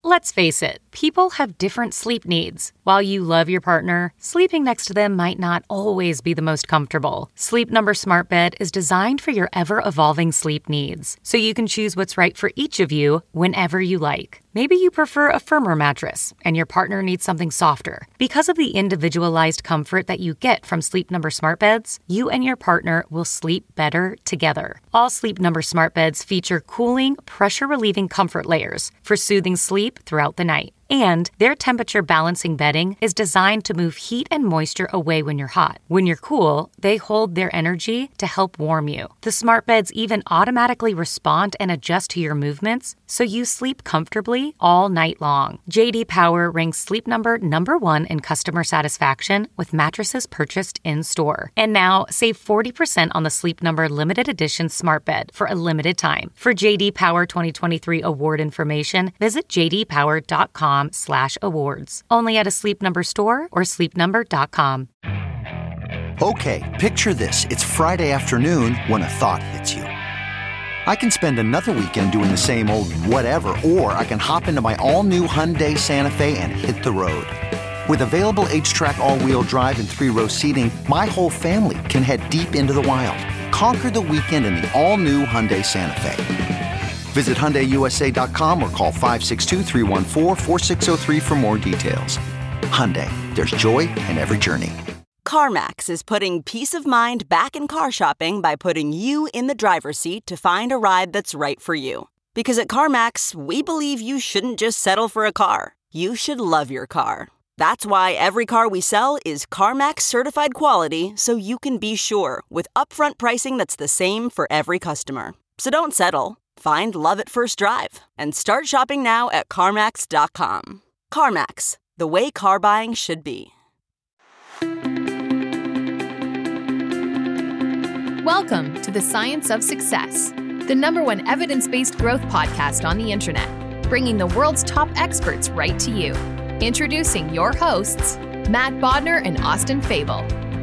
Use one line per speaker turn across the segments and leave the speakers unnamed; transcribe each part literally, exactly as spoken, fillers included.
Let's face it, people have different sleep needs. While you love your partner, sleeping next to them might not always be the most comfortable. Sleep Number Smart Bed is designed for your ever-evolving sleep needs, so you can choose what's right for each of you whenever you like. Maybe you prefer a firmer mattress, and your partner needs something softer. Because of the individualized comfort that you get from Sleep Number Smart Beds, you and your partner will sleep better together. All Sleep Number Smart Beds feature cooling, pressure-relieving comfort layers for soothing sleep throughout the night. And their temperature balancing bedding is designed to move heat and moisture away when you're hot. When you're cool, they hold their energy to help warm you. The smart beds even automatically respond and adjust to your movements, so you sleep comfortably all night long. J D Power ranks Sleep Number number one in customer satisfaction with mattresses purchased in-store. And now, save forty percent on the Sleep Number limited edition smart bed for a limited time. For J D Power twenty twenty-three award information, visit j d power dot com slash awards. Only at a Sleep Number store or sleep number dot com.
Okay, picture this. It's Friday afternoon when a thought hits you. I can spend another weekend doing the same old whatever, or I can hop into my all-new Hyundai Santa Fe and hit the road. With available H-Track all-wheel drive and three-row seating, my whole family can head deep into the wild. Conquer the weekend in the all-new Hyundai Santa Fe. Visit Hyundai U S A dot com or call five six two, three one four, four six zero three for more details. Hyundai, there's joy in every journey.
CarMax is putting peace of mind back in car shopping by putting you in the driver's seat to find a ride that's right for you. Because at CarMax, we believe you shouldn't just settle for a car. You should love your car. That's why every car we sell is CarMax certified quality, so you can be sure with upfront pricing that's the same for every customer. So don't settle. Find love at first drive and start shopping now at CarMax dot com. CarMax, the way car buying should be.
Welcome to the Science of Success, the number one evidence-based growth podcast on the internet, bringing the world's top experts right to you. Introducing your hosts, Matt Bodner and Austin Fable.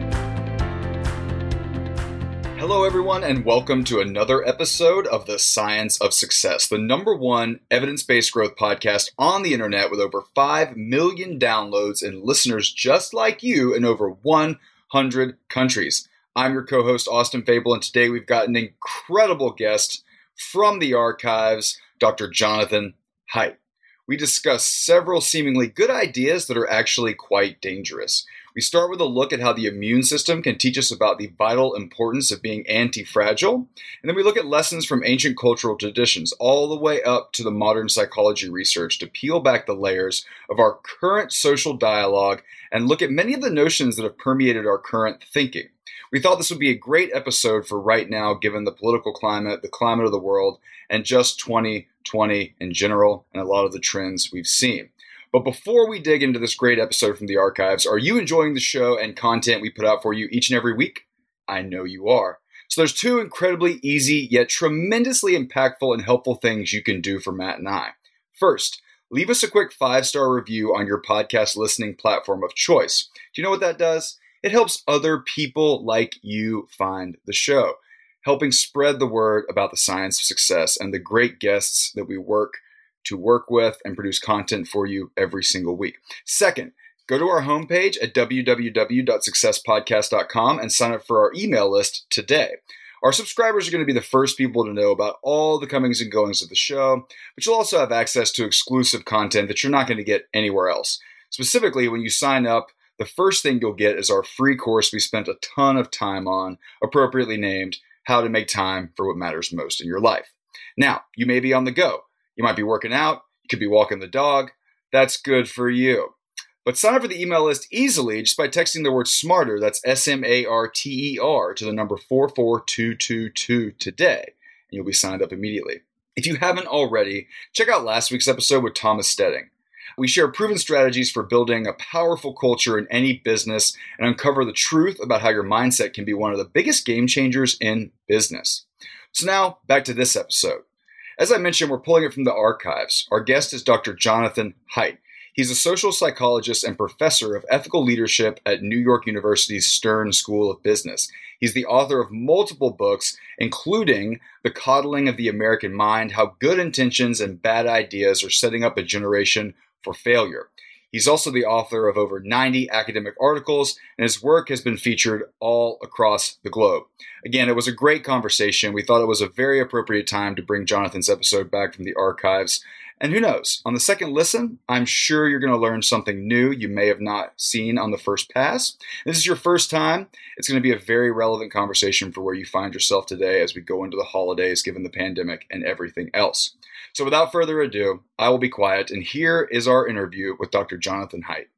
Hello, everyone, and welcome to another episode of the Science of Success, the number one evidence-based growth podcast on the internet with over five million downloads and listeners just like you in over one hundred countries. I'm your co-host, Austin Fable, and today we've got an incredible guest from the archives, Doctor Jonathan Haidt. We discuss several seemingly good ideas that are actually quite dangerous. We start with a look at how the immune system can teach us about the vital importance of being anti-fragile. And then we look at lessons from ancient cultural traditions all the way up to the modern psychology research to peel back the layers of our current social dialogue and look at many of the notions that have permeated our current thinking. We thought this would be a great episode for right now, given the political climate, the climate of the world, and just twenty twenty in general, and a lot of the trends we've seen. But before we dig into this great episode from the archives, are you enjoying the show and content we put out for you each and every week? I know you are. So there's two incredibly easy yet tremendously impactful and helpful things you can do for Matt and I. First, leave us a quick five-star review on your podcast listening platform of choice. Do you know what that does? It helps other people like you find the show, helping spread the word about the science of success and the great guests that we work to work with and produce content for you every single week. Second, go to our homepage at w w w dot success podcast dot com and sign up for our email list today. Our subscribers are going to be the first people to know about all the comings and goings of the show, but you'll also have access to exclusive content that you're not going to get anywhere else. Specifically, when you sign up, the first thing you'll get is our free course we spent a ton of time on, appropriately named How to Make Time for What Matters Most in Your Life. Now, you may be on the go. You might be working out. You could be walking the dog. That's good for you. But sign up for the email list easily just by texting the word SMARTER, that's S M A R T E R, to the number four four two two two today, and you'll be signed up immediately. If you haven't already, check out last week's episode with Thomas Stedding. We share proven strategies for building a powerful culture in any business and uncover the truth about how your mindset can be one of the biggest game changers in business. So now, back to this episode. As I mentioned, we're pulling it from the archives. Our guest is Doctor Jonathan Haidt. He's a social psychologist and professor of ethical leadership at New York University's Stern School of Business. He's the author of multiple books, including The Coddling of the American Mind: How Good Intentions and Bad Ideas Are Setting Up a Generation for Failure. He's also the author of over ninety academic articles, and his work has been featured all across the globe. Again, it was a great conversation. We thought it was a very appropriate time to bring Jonathan's episode back from the archives. And who knows, on the second listen, I'm sure you're going to learn something new you may have not seen on the first pass. If this is your first time, it's going to be a very relevant conversation for where you find yourself today as we go into the holidays, given the pandemic and everything else. So without further ado, I will be quiet, and here is our interview with Doctor Jonathan Haidt.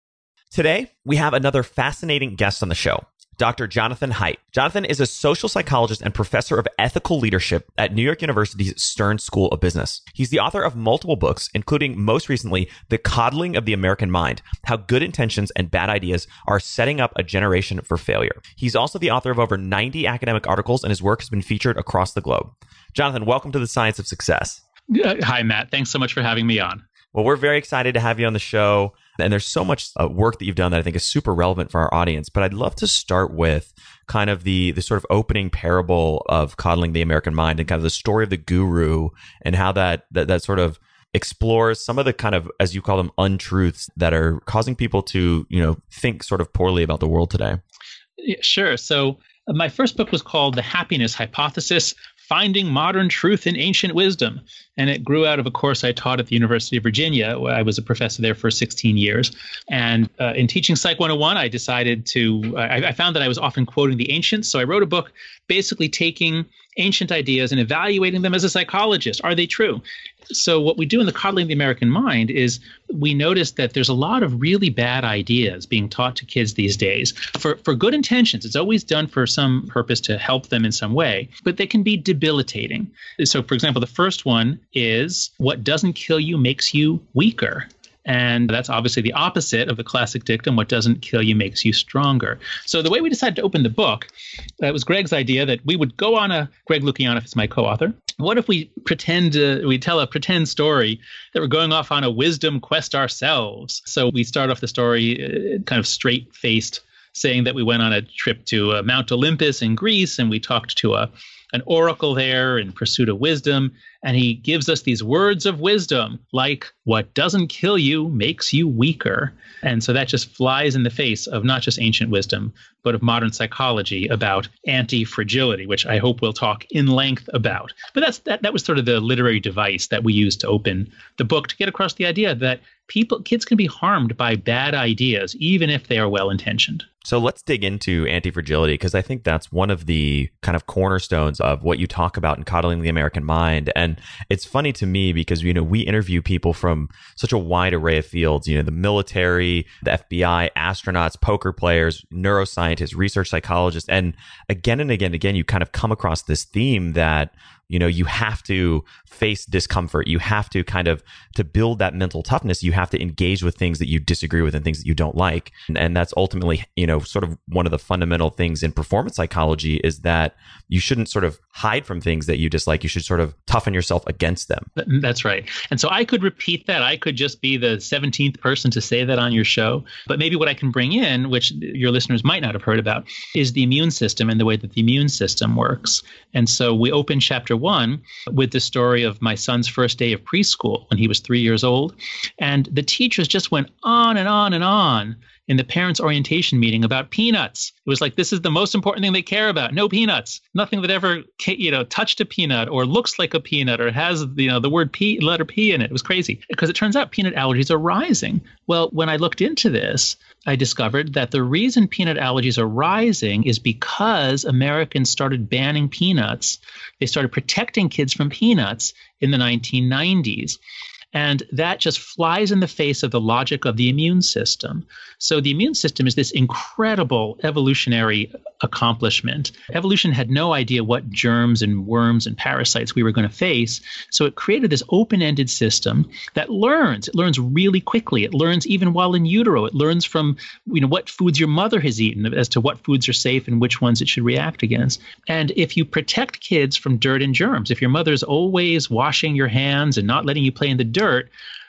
Today, we have another fascinating guest on the show, Doctor Jonathan Haidt. Jonathan is a social psychologist and professor of ethical leadership at New York University's Stern School of Business. He's the author of multiple books, including most recently, The Coddling of the American Mind: How Good Intentions and Bad Ideas Are Setting Up a Generation for Failure. He's also the author of over ninety academic articles, and his work has been featured across the globe. Jonathan, welcome to the Science of Success.
Uh, hi, Matt. Thanks so much for having me on.
Well, we're very excited to have you on the show. And there's so much uh, work that you've done that I think is super relevant for our audience. But I'd love to start with kind of the the sort of opening parable of Coddling the American Mind and kind of the story of the guru and how that that, that sort of explores some of the kind of, as you call them, untruths that are causing people to, you know, think sort of poorly about the world today.
Yeah, sure. So uh, my first book was called The Happiness Hypothesis: Finding Modern Truth in Ancient Wisdom. And it grew out of a course I taught at the University of Virginia, where I was a professor there for sixteen years. And uh, in teaching Psych one oh one, I decided to, I, I found that I was often quoting the ancients. So I wrote a book basically taking ancient ideas and evaluating them as a psychologist. Are they true? So what we do in The Coddling of the American Mind is we notice that there's a lot of really bad ideas being taught to kids these days for, for good intentions. It's always done for some purpose to help them in some way, but they can be debilitating. So, for example, the first one is what doesn't kill you makes you weaker. And that's obviously the opposite of the classic dictum, what doesn't kill you makes you stronger. So the way we decided to open the book, that was Greg's idea that we would go on a, Greg Lukianoff is my co-author. What if we pretend, uh, we tell a pretend story that we're going off on a wisdom quest ourselves? So we start off the story uh, kind of straight-faced, saying that we went on a trip to uh, Mount Olympus in Greece, and we talked to a an oracle there in pursuit of wisdom. And he gives us these words of wisdom, like what doesn't kill you makes you weaker. And so that just flies in the face of not just ancient wisdom, but of modern psychology about anti-fragility, which I hope we'll talk in length about. But that's that, that was sort of the literary device that we used to open the book, to get across the idea that people, kids can be harmed by bad ideas, even if they are well-intentioned.
So let's dig into anti-fragility, because I think that's one of the kind of cornerstones of what you talk about in Coddling the American Mind. And it's funny to me because, you know, we interview people from such a wide array of fields, you know, the military, the F B I, astronauts, poker players, neuroscientists, research psychologists. And again and again and again, you kind of come across this theme that, you know, you have to face discomfort. You have to kind of, to build that mental toughness, you have to engage with things that you disagree with and things that you don't like. And, and that's ultimately, you know, sort of one of the fundamental things in performance psychology is that you shouldn't sort of hide from things that you dislike. You should sort of toughen yourself against them.
That's right. And so I could repeat that. I could just be the seventeenth person to say that on your show. But maybe what I can bring in, which your listeners might not have heard about, is the immune system and the way that the immune system works. And so we open chapter one with the story of my son's first day of preschool when he was three years old. And the teachers just went on and on and on in the parents' orientation meeting about peanuts. It was like, this is the most important thing they care about. No peanuts. Nothing that ever, you know, touched a peanut or looks like a peanut or has, you know, the word P, letter P in it. It was crazy because it turns out peanut allergies are rising. Well, when I looked into this, I discovered that the reason peanut allergies are rising is because Americans started banning peanuts. They started protecting kids from peanuts in the nineteen nineties. And that just flies in the face of the logic of the immune system. So the immune system is this incredible evolutionary accomplishment. Evolution had no idea what germs and worms and parasites we were going to face. So it created this open-ended system that learns. It learns really quickly. It learns even while in utero. It learns from, you know, what foods your mother has eaten as to what foods are safe and which ones it should react against. And if you protect kids from dirt and germs, if your mother's always washing your hands and not letting you play in the dirt,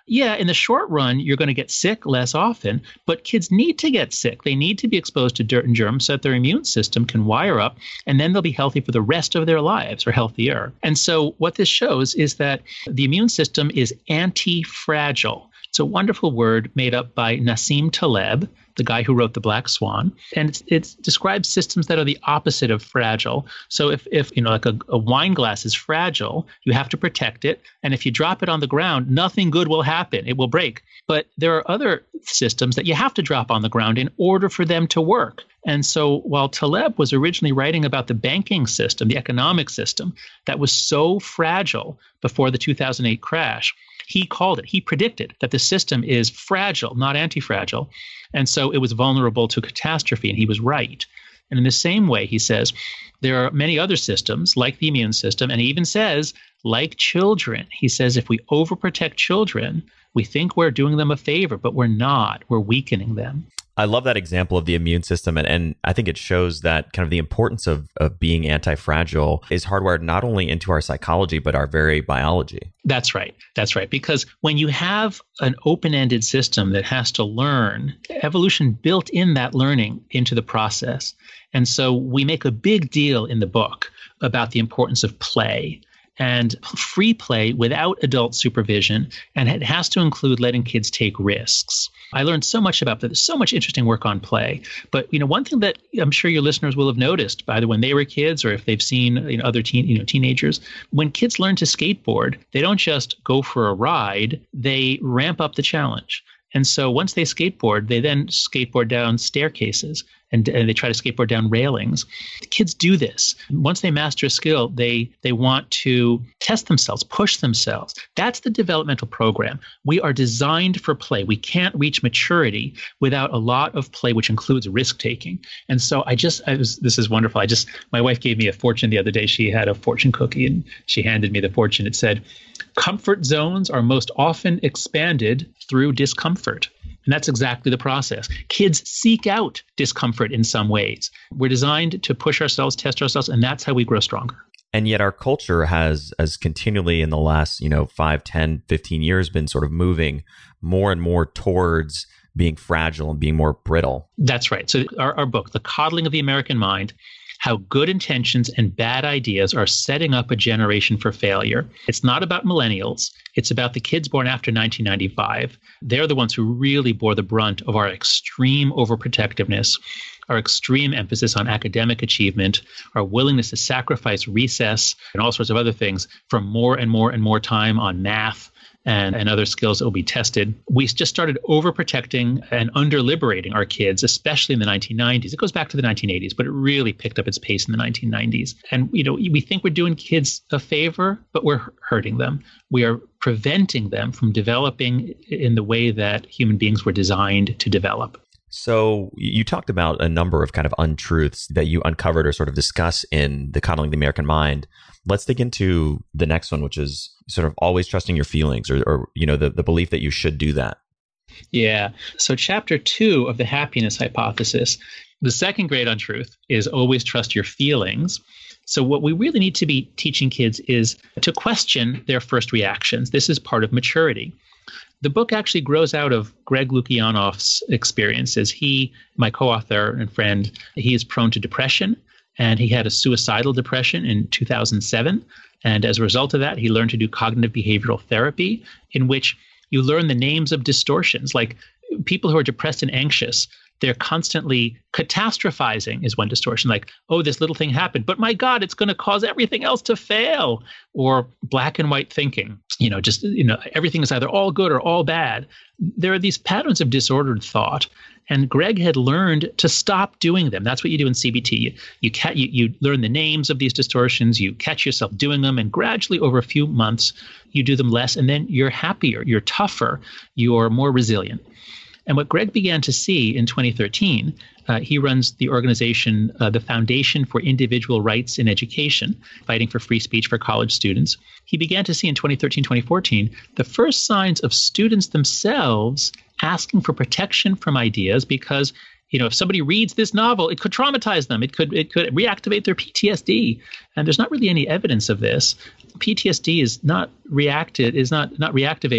yeah, in the short run, you're going to get sick less often, but kids need to get sick. They need to be exposed to dirt and germs so that their immune system can wire up, and then they'll be healthy for the rest of their lives, or healthier. And so what this shows is that the immune system is anti-fragile. It's a wonderful word made up by Nassim Taleb, the guy who wrote The Black Swan. And it's, it describes systems that are the opposite of fragile. So if, if you know, like a, a wine glass is fragile, you have to protect it. And if you drop it on the ground, nothing good will happen. It will break. But there are other systems that you have to drop on the ground in order for them to work. And so while Taleb was originally writing about the banking system, the economic system, that was so fragile before the two thousand eight crash, he called it, he predicted that the system is fragile, not anti-fragile. And so it was vulnerable to catastrophe, and he was right. And in the same way, he says, there are many other systems like the immune system, and he even says, like children. He says, if we overprotect children, we think we're doing them a favor, but we're not. We're weakening them.
I love that example of the immune system. And, and I think it shows that kind of the importance of, of being anti-fragile is hardwired not only into our psychology, but our very biology.
That's right. That's right. Because when you have an open-ended system that has to learn, evolution built in that learning into the process. And so we make a big deal in the book about the importance of play and free play without adult supervision. And it has to include letting kids take risks. I learned so much about that. There's so much interesting work on play. But, you know, one thing that I'm sure your listeners will have noticed, either when they were kids or if they've seen, you know, other teen, you know, teenagers, when kids learn to skateboard, they don't just go for a ride, they ramp up the challenge. And so once they skateboard, they then skateboard down staircases and, and they try to skateboard down railings. The kids do this. Once they master a skill, they they want to test themselves, push themselves. That's the developmental program. We are designed for play. We can't reach maturity without a lot of play, which includes risk taking. And so I just, I was, this is wonderful. I just, my wife gave me a fortune the other day. She had a fortune cookie and she handed me the fortune. It said, comfort zones are most often expanded through discomfort. And that's exactly the process. Kids seek out discomfort in some ways. We're designed to push ourselves, test ourselves, and that's how we grow stronger.
And yet our culture has, has continually in the last, you know, five, ten, fifteen years been sort of moving more and more towards being fragile and being more brittle.
That's right. So our, our book, The Coddling of the American Mind, How Good Intentions and Bad Ideas Are Setting Up a Generation for Failure. It's not about millennials. It's about the kids born after nineteen ninety-five. They're the ones who really bore the brunt of our extreme overprotectiveness, our extreme emphasis on academic achievement, our willingness to sacrifice recess and all sorts of other things for more and more and more time on math and, and other skills that will be tested. We just started overprotecting and under-liberating our kids, especially in the nineteen nineties. It goes back to the nineteen eighties, but it really picked up its pace in the nineteen nineties. And, you know, we think we're doing kids a favor, but we're hurting them. We are preventing them from developing in the way that human beings were designed to develop.
So you talked about a number of kind of untruths that you uncovered or sort of discuss in The Coddling the American Mind. Let's dig into the next one, which is sort of always trusting your feelings or, or you know, the, the belief that you should do that.
Yeah. So chapter two of the happiness hypothesis, the second great untruth is always trust your feelings. So what we really need to be teaching kids is to question their first reactions. This is part of maturity. The book actually grows out of Greg Lukianoff's experiences. He, my co-author and friend, he is prone to depression, and he had a suicidal depression in two thousand seven. And as a result of that, he learned to do cognitive behavioral therapy, in which you learn the names of distortions. Like people who are depressed and anxious, they're constantly catastrophizing is one distortion. Like, oh, this little thing happened, but my God, it's going to cause everything else to fail. Or black and white thinking, you know, just, you know, everything is either all good or all bad. There are these patterns of disordered thought. And Greg had learned to stop doing them. That's what you do in C B T. You you, ca- you you learn the names of these distortions. You catch yourself doing them, and gradually over a few months, you do them less, and then you're happier, you're tougher, you're more resilient. And what Greg began to see in twenty thirteen, uh, he runs the organization, uh, the Foundation for Individual Rights in Education, fighting for free speech for college students. He began to see in twenty thirteen, twenty fourteen, the first signs of students themselves asking for protection from ideas because, you know, if somebody reads this novel, it could traumatize them. It could it could reactivate their P T S D. And there's not really any evidence of this. P T S D is not reacted, is not, not reactivated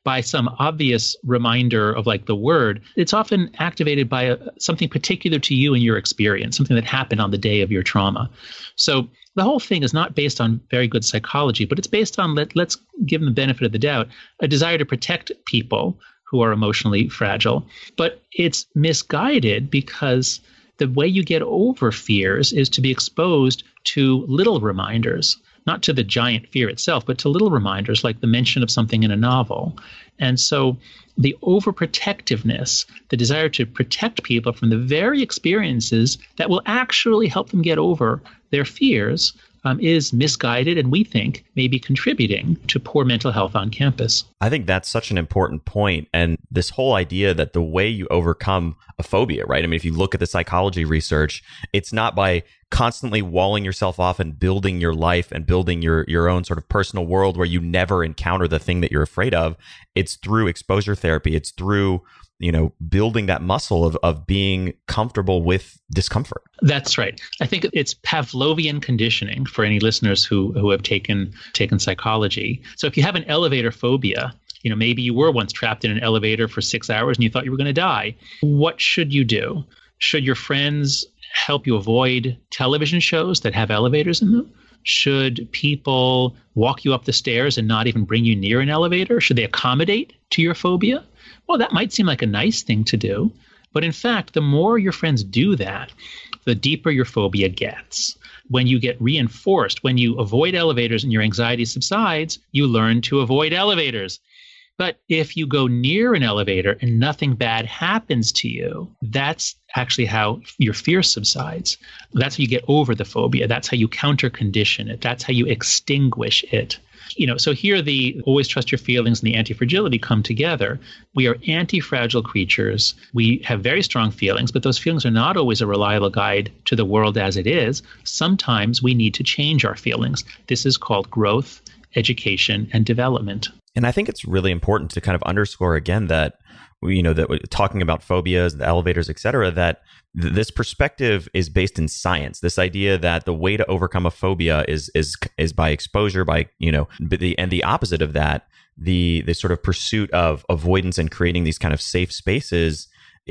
by some obvious reminder of like the word. It's often activated by a, something particular to you and your experience, something that happened on the day of your trauma. So the whole thing is not based on very good psychology, but it's based on, let, let's give them the benefit of the doubt, a desire to protect people who are emotionally fragile. But it's misguided because the way you get over fears is to be exposed to little reminders, not to the giant fear itself, but to little reminders like the mention of something in a novel. And so the overprotectiveness, the desire to protect people from the very experiences that will actually help them get over their fears, um, is misguided and we think may be contributing to poor mental health on campus.
I think that's such an important point. And this whole idea that the way you overcome a phobia, right? I mean, if you look at the psychology research, it's not by constantly walling yourself off and building your life and building your, your own sort of personal world where you never encounter the thing that you're afraid of. It's through exposure therapy. It's through, you know, building that muscle of, of being comfortable with discomfort.
That's right. I think it's Pavlovian conditioning for any listeners who, who have taken, taken psychology. So if you have an elevator phobia, you know, maybe you were once trapped in an elevator for six hours and you thought you were going to die. What should you do? Should your friends help you avoid television shows that have elevators in them? Should people walk you up the stairs and not even bring you near an elevator? Should they accommodate to your phobia? Well, that might seem like a nice thing to do. But in fact, the more your friends do that, the deeper your phobia gets. When you get reinforced, when you avoid elevators and your anxiety subsides, you learn to avoid elevators. But if you go near an elevator and nothing bad happens to you, that's actually how your fear subsides. That's how you get over the phobia. That's how you counter condition it. That's how you extinguish it. You know, so here the always trust your feelings and the anti-fragility come together. We are anti-fragile creatures. We have very strong feelings, but those feelings are not always a reliable guide to the world as it is. Sometimes we need to change our feelings. This is called growth, education, and development.
And I think it's really important to kind of underscore again that, you know, that talking about phobias, the elevators, et cetera, that th- this perspective is based in science. This idea that the way to overcome a phobia is is is by exposure, by, you know, but the and the opposite of that, the the sort of pursuit of avoidance and creating these kind of safe spaces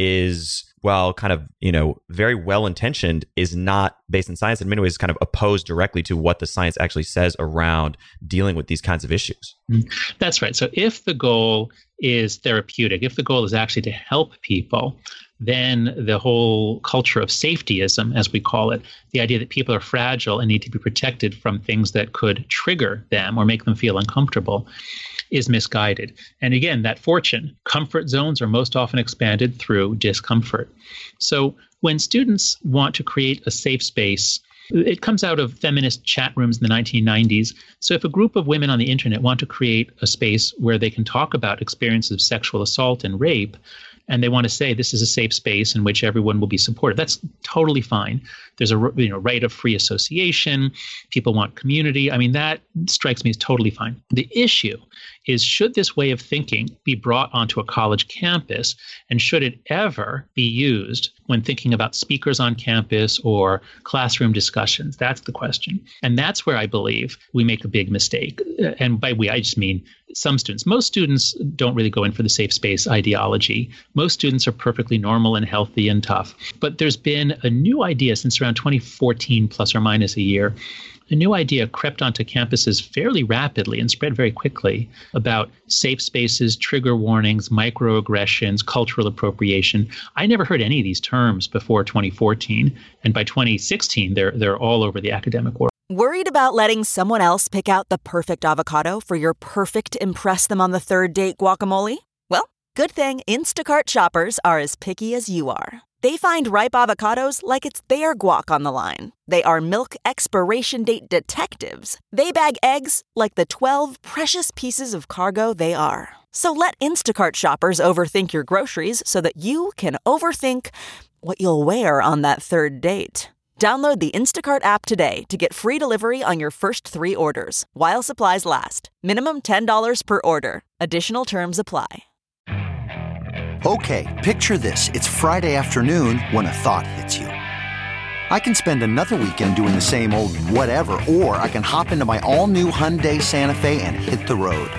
is, while kind of, you know, very well intentioned, is not based in science. In many ways, kind of opposed directly to what the science actually says around dealing with these kinds of issues.
That's right. So if the goal is therapeutic, if the goal is actually to help people, then the whole culture of safetyism, as we call it, the idea that people are fragile and need to be protected from things that could trigger them or make them feel uncomfortable, is misguided. And again, that fortune, comfort zones are most often expanded through discomfort. So when students want to create a safe space, it comes out of feminist chat rooms in the nineteen nineties. So if a group of women on the internet want to create a space where they can talk about experiences of sexual assault and rape, and they want to say this is a safe space in which everyone will be supported, that's totally fine. There's a you know right of free association. People want community. I mean, that strikes me as totally fine. The issue is, should this way of thinking be brought onto a college campus, and should it ever be used when thinking about speakers on campus or classroom discussions? That's the question. And that's where I believe we make a big mistake. And by we, I just mean some students. Most students don't really go in for the safe space ideology. Most students are perfectly normal and healthy and tough. But there's been a new idea since around twenty fourteen, plus or minus a year. A new idea crept onto campuses fairly rapidly and spread very quickly about safe spaces, trigger warnings, microaggressions, cultural appropriation. I never heard any of these terms before twenty fourteen. And by twenty sixteen, they're they're all over the academic world.
Worried about letting someone else pick out the perfect avocado for your perfect impress them on the third date guacamole? Well, good thing Instacart shoppers are as picky as you are. They find ripe avocados like it's their guac on the line. They are milk expiration date detectives. They bag eggs like the twelve precious pieces of cargo they are. So let Instacart shoppers overthink your groceries so that you can overthink what you'll wear on that third date. Download the Instacart app today to get free delivery on your first three orders, while supplies last. Minimum ten dollars per order. Additional terms apply.
Okay, picture this. It's Friday afternoon when a thought hits you. I can spend another weekend doing the same old whatever, or I can hop into my all-new Hyundai Santa Fe and hit the road.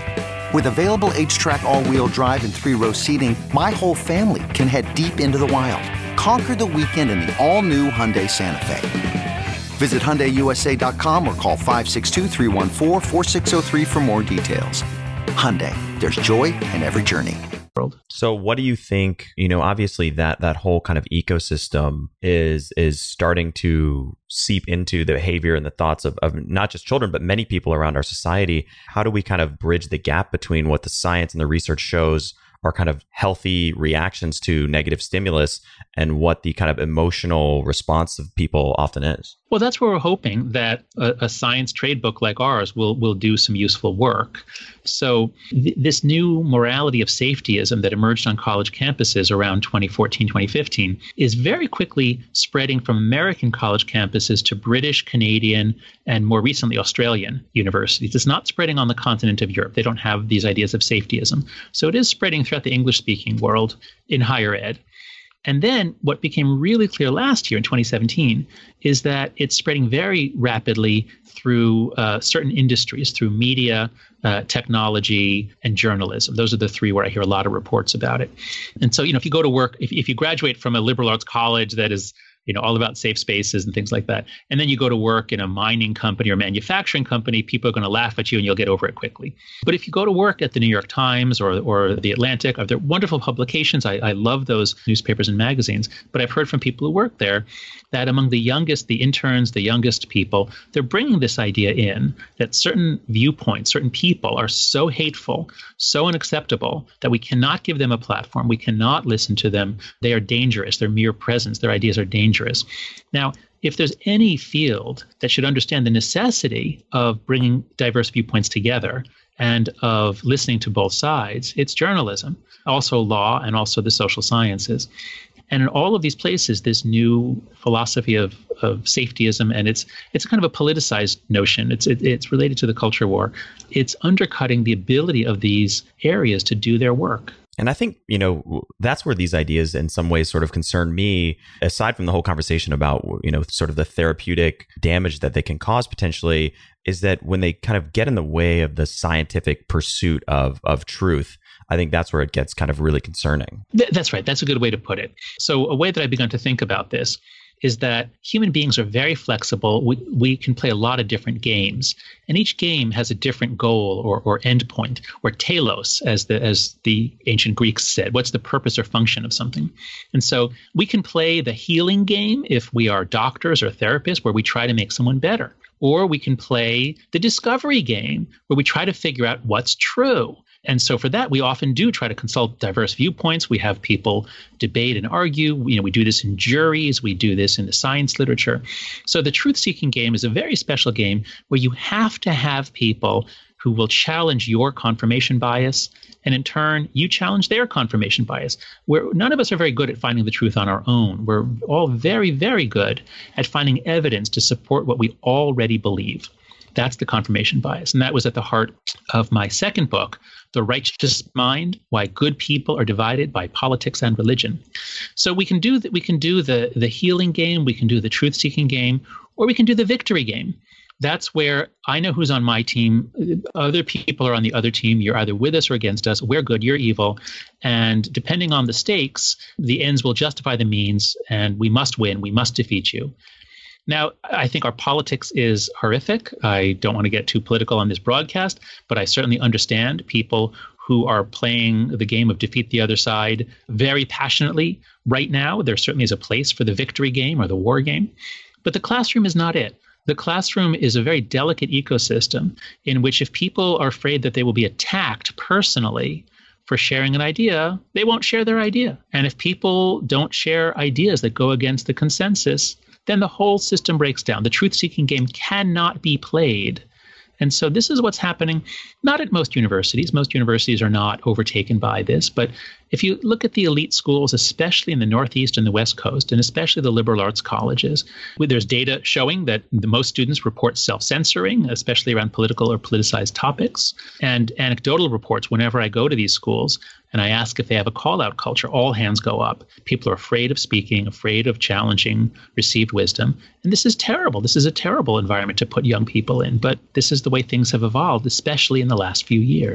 With available H-Track all-wheel drive and three-row seating, my whole family can head deep into the wild. Conquer the weekend in the all-new Hyundai Santa Fe. Visit Hyundai U S A dot com or call five six two, three one four, four six zero three for more details. Hyundai, there's joy in every journey.
So what do you think, you know, obviously that that whole kind of ecosystem is is starting to seep into the behavior and the thoughts of, of not just children, but many people around our society. How do we kind of bridge the gap between what the science and the research shows are kind of healthy reactions to negative stimulus and what the kind of emotional response of people often is?
Well, that's where we're hoping that a, a science trade book like ours will will do some useful work. So th- this new morality of safetyism that emerged on college campuses around twenty fourteen, twenty fifteen is very quickly spreading from American college campuses to British, Canadian, and more recently Australian universities. It's not spreading on the continent of Europe. They don't have these ideas of safetyism. So it is spreading throughout the English-speaking world in higher ed. And then what became really clear last year in twenty seventeen is that it's spreading very rapidly through uh, certain industries, through media, uh, technology, and journalism. Those are the three where I hear a lot of reports about it. And so, you know, if you go to work, if, if you graduate from a liberal arts college that is, you know, all about safe spaces and things like that, and then you go to work in a mining company or manufacturing company, people are going to laugh at you and you'll get over it quickly. But if you go to work at the New York Times or or the Atlantic, they're wonderful publications. I, I love those newspapers and magazines. But I've heard from people who work there that among the youngest, the interns, the youngest people, they're bringing this idea in that certain viewpoints, certain people are so hateful, so unacceptable that we cannot give them a platform. We cannot listen to them. They are dangerous. Their mere presence, their ideas are dangerous. Now, if there's any field that should understand the necessity of bringing diverse viewpoints together and of listening to both sides, it's journalism, also law, and also the social sciences. And in all of these places, this new philosophy of, of safetyism, and it's it's kind of a politicized notion. It's it, it's related to the culture war. It's undercutting the ability of these areas to do their work.
And I think, you know, that's where these ideas in some ways sort of concern me, aside from the whole conversation about, you know, sort of the therapeutic damage that they can cause potentially, is that when they kind of get in the way of the scientific pursuit of of truth, I think that's where it gets kind of really concerning.
Th- that's right. That's a good way to put it. So a way that I've begun to think about this is that human beings are very flexible. We, we can play a lot of different games, and each game has a different goal or, or endpoint, or telos, as the as the ancient Greeks said. What's the purpose or function of something? And so we can play the healing game if we are doctors or therapists, where we try to make someone better. Or we can play the discovery game, where we try to figure out what's true. And so for that, we often do try to consult diverse viewpoints. We have people debate and argue. You know, we do this in juries. We do this in the science literature. So the truth-seeking game is a very special game where you have to have people who will challenge your confirmation bias, and in turn, you challenge their confirmation bias. Where none of us are very good at finding the truth on our own. We're all very, very good at finding evidence to support what we already believe. That's the confirmation bias. And that was at the heart of my second book, The Righteous Mind: Why Good People Are Divided by Politics and Religion. So we can do the, we can do the, the healing game, we can do the truth-seeking game, or we can do the victory game. That's where I know who's on my team. Other people are on the other team. You're either with us or against us. We're good, you're evil. And depending on the stakes, the ends will justify the means, and we must win. We must defeat you. Now, I think our politics is horrific. I don't want to get too political on this broadcast, but I certainly understand people who are playing the game of defeat the other side very passionately right now. There certainly is a place for the victory game or the war game, but the classroom is not it. The classroom is a very delicate ecosystem in which if people are afraid that they will be attacked personally for sharing an idea, they won't share their idea. And if people don't share ideas that go against the consensus, then the whole system breaks down. The truth-seeking game cannot be played. And so this is what's happening, not at most universities. Most universities are not overtaken by this. But if you look at the elite schools, especially in the Northeast and the West Coast, and especially the liberal arts colleges, there's data showing that the most students report self-censoring, especially around political or politicized topics. And anecdotal reports, whenever I go to these schools and I ask if they have a call-out culture, all hands go up. People are afraid of speaking, afraid of challenging received wisdom. And this is terrible. This is a terrible environment to put young people in. But this is the way things have evolved, especially in the last few years.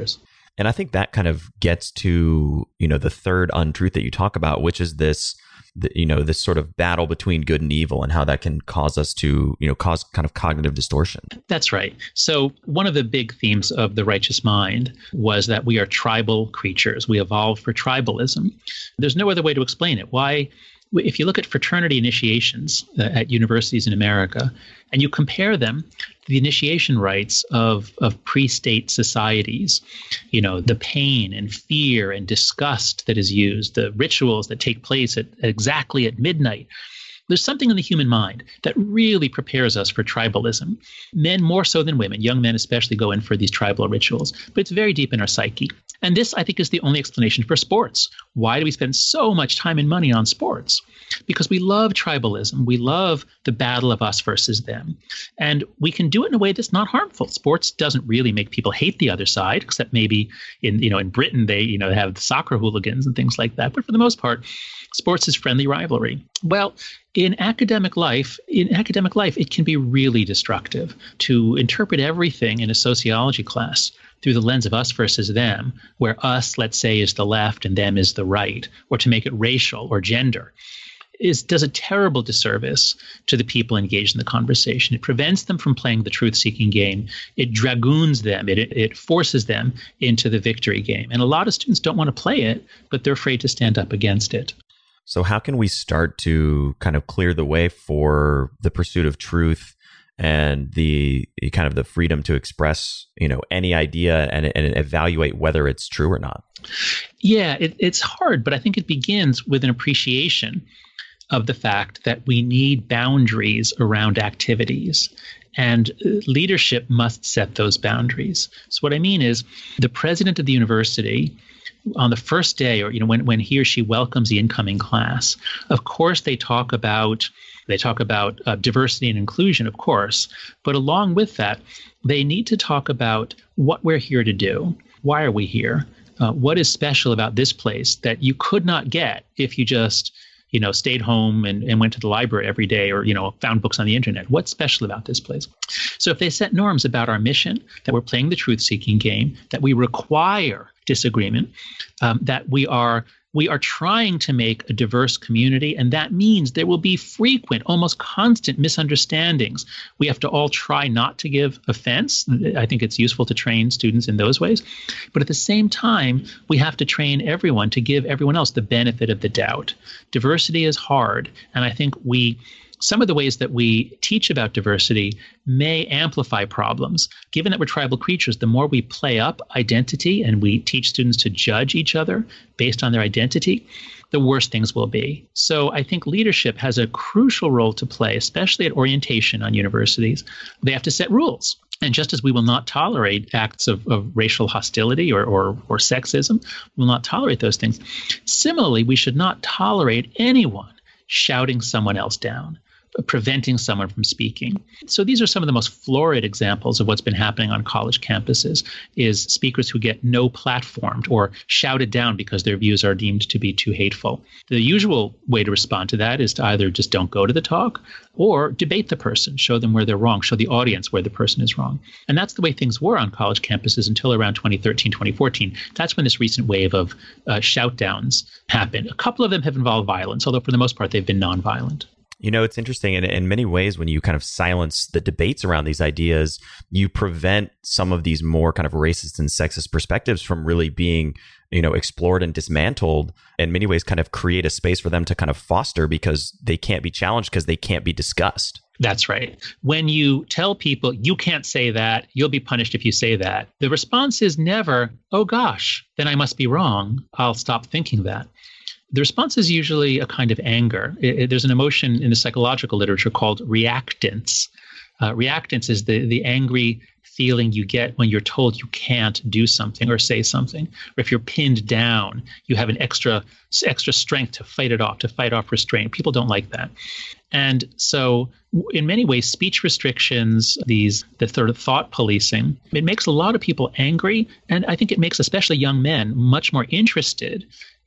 And I think that kind of gets to, you know, the third untruth that you talk about, which is this, the, you know, this sort of battle between good and evil and how that can cause us to, you know, cause kind of cognitive distortion.
That's right. So one of the big themes of The Righteous Mind was that we are tribal creatures. We evolved for tribalism. There's no other way to explain it. Why? If you look at fraternity initiations uh, at universities in America, and you compare them to the initiation rites of, of pre-state societies, you know, the pain and fear and disgust that is used, the rituals that take place at exactly at midnight, there's something in the human mind that really prepares us for tribalism. Men more so than women, young men especially, go in for these tribal rituals, but it's very deep in our psyche. And this, I think, is the only explanation for sports. Why do we spend so much time and money on sports? Because we love tribalism. We love the battle of us versus them. And we can do it in a way that's not harmful. Sports doesn't really make people hate the other side, except maybe in, you know, in Britain, they, you know, have soccer hooligans and things like that. But for the most part, sports is friendly rivalry. Well, in academic life, in academic life, it can be really destructive to interpret everything in a sociology class through the lens of us versus them, where us, let's say, is the left and them is the right, or to make it racial or gender, is does a terrible disservice to the people engaged in the conversation. It prevents them from playing the truth-seeking game. It dragoons them. It, it forces them into the victory game. And a lot of students don't want to play it, but they're afraid to stand up against it.
So how can we start to kind of clear the way for the pursuit of truth and the kind of the freedom to express, you know, any idea and, and evaluate whether it's true or not?
Yeah, it, it's hard, but I think it begins with an appreciation of the fact that we need boundaries around activities, and leadership must set those boundaries. So what I mean is the president of the university, on the first day, or you know, when when he or she welcomes the incoming class, of course they talk about they talk about uh, diversity and inclusion, of course, but along with that, they need to talk about what we're here to do. Why are we here? Uh, what is special about this place that you could not get if you just, you know, stayed home and, and went to the library every day, or, you know, found books on the internet? What's special about this place? So if they set norms about our mission, that we're playing the truth-seeking game, that we require disagreement, um, that we are we are trying to make a diverse community, and that means there will be frequent, almost constant misunderstandings. We have to all try not to give offense. I think it's useful to train students in those ways. But at the same time, we have to train everyone to give everyone else the benefit of the doubt. Diversity is hard, and I think we some of the ways that we teach about diversity may amplify problems. Given that we're tribal creatures, the more we play up identity and we teach students to judge each other based on their identity, the worse things will be. So I think leadership has a crucial role to play, especially at orientation on universities. They have to set rules. And just as we will not tolerate acts of, of racial hostility or, or, or sexism, we will not tolerate those things. Similarly, we should not tolerate anyone shouting someone else down, preventing someone from speaking. So these are some of the most florid examples of what's been happening on college campuses, is speakers who get no platformed or shouted down because their views are deemed to be too hateful. The usual way to respond to that is to either just don't go to the talk or debate the person, show them where they're wrong, show the audience where the person is wrong. And that's the way things were on college campuses until around twenty thirteen, twenty fourteen. That's when this recent wave of uh, shout downs happened. A couple of them have involved violence, although for the most part, they've been nonviolent.
You know, it's interesting. In, in many ways, when you kind of silence the debates around these ideas, you prevent some of these more kind of racist and sexist perspectives from really being, you know, explored and dismantled. In many ways, kind of create a space for them to kind of foster because they can't be challenged because they can't be discussed.
That's right. When you tell people you can't say that, you'll be punished if you say that, the response is never, oh gosh, then I must be wrong. I'll stop thinking that. The response is usually a kind of anger. It, it, there's an emotion in the psychological literature called reactance. Uh, reactance is the, the angry feeling you get when you're told you can't do something or say something. Or if you're pinned down, you have an extra extra strength to fight it off, to fight off restraint. People don't like that. And so in many ways, speech restrictions, these the sort of thought policing, it makes a lot of people angry. And I think it makes especially young men much more interested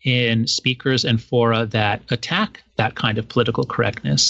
in speakers and fora that attack that kind of political correctness.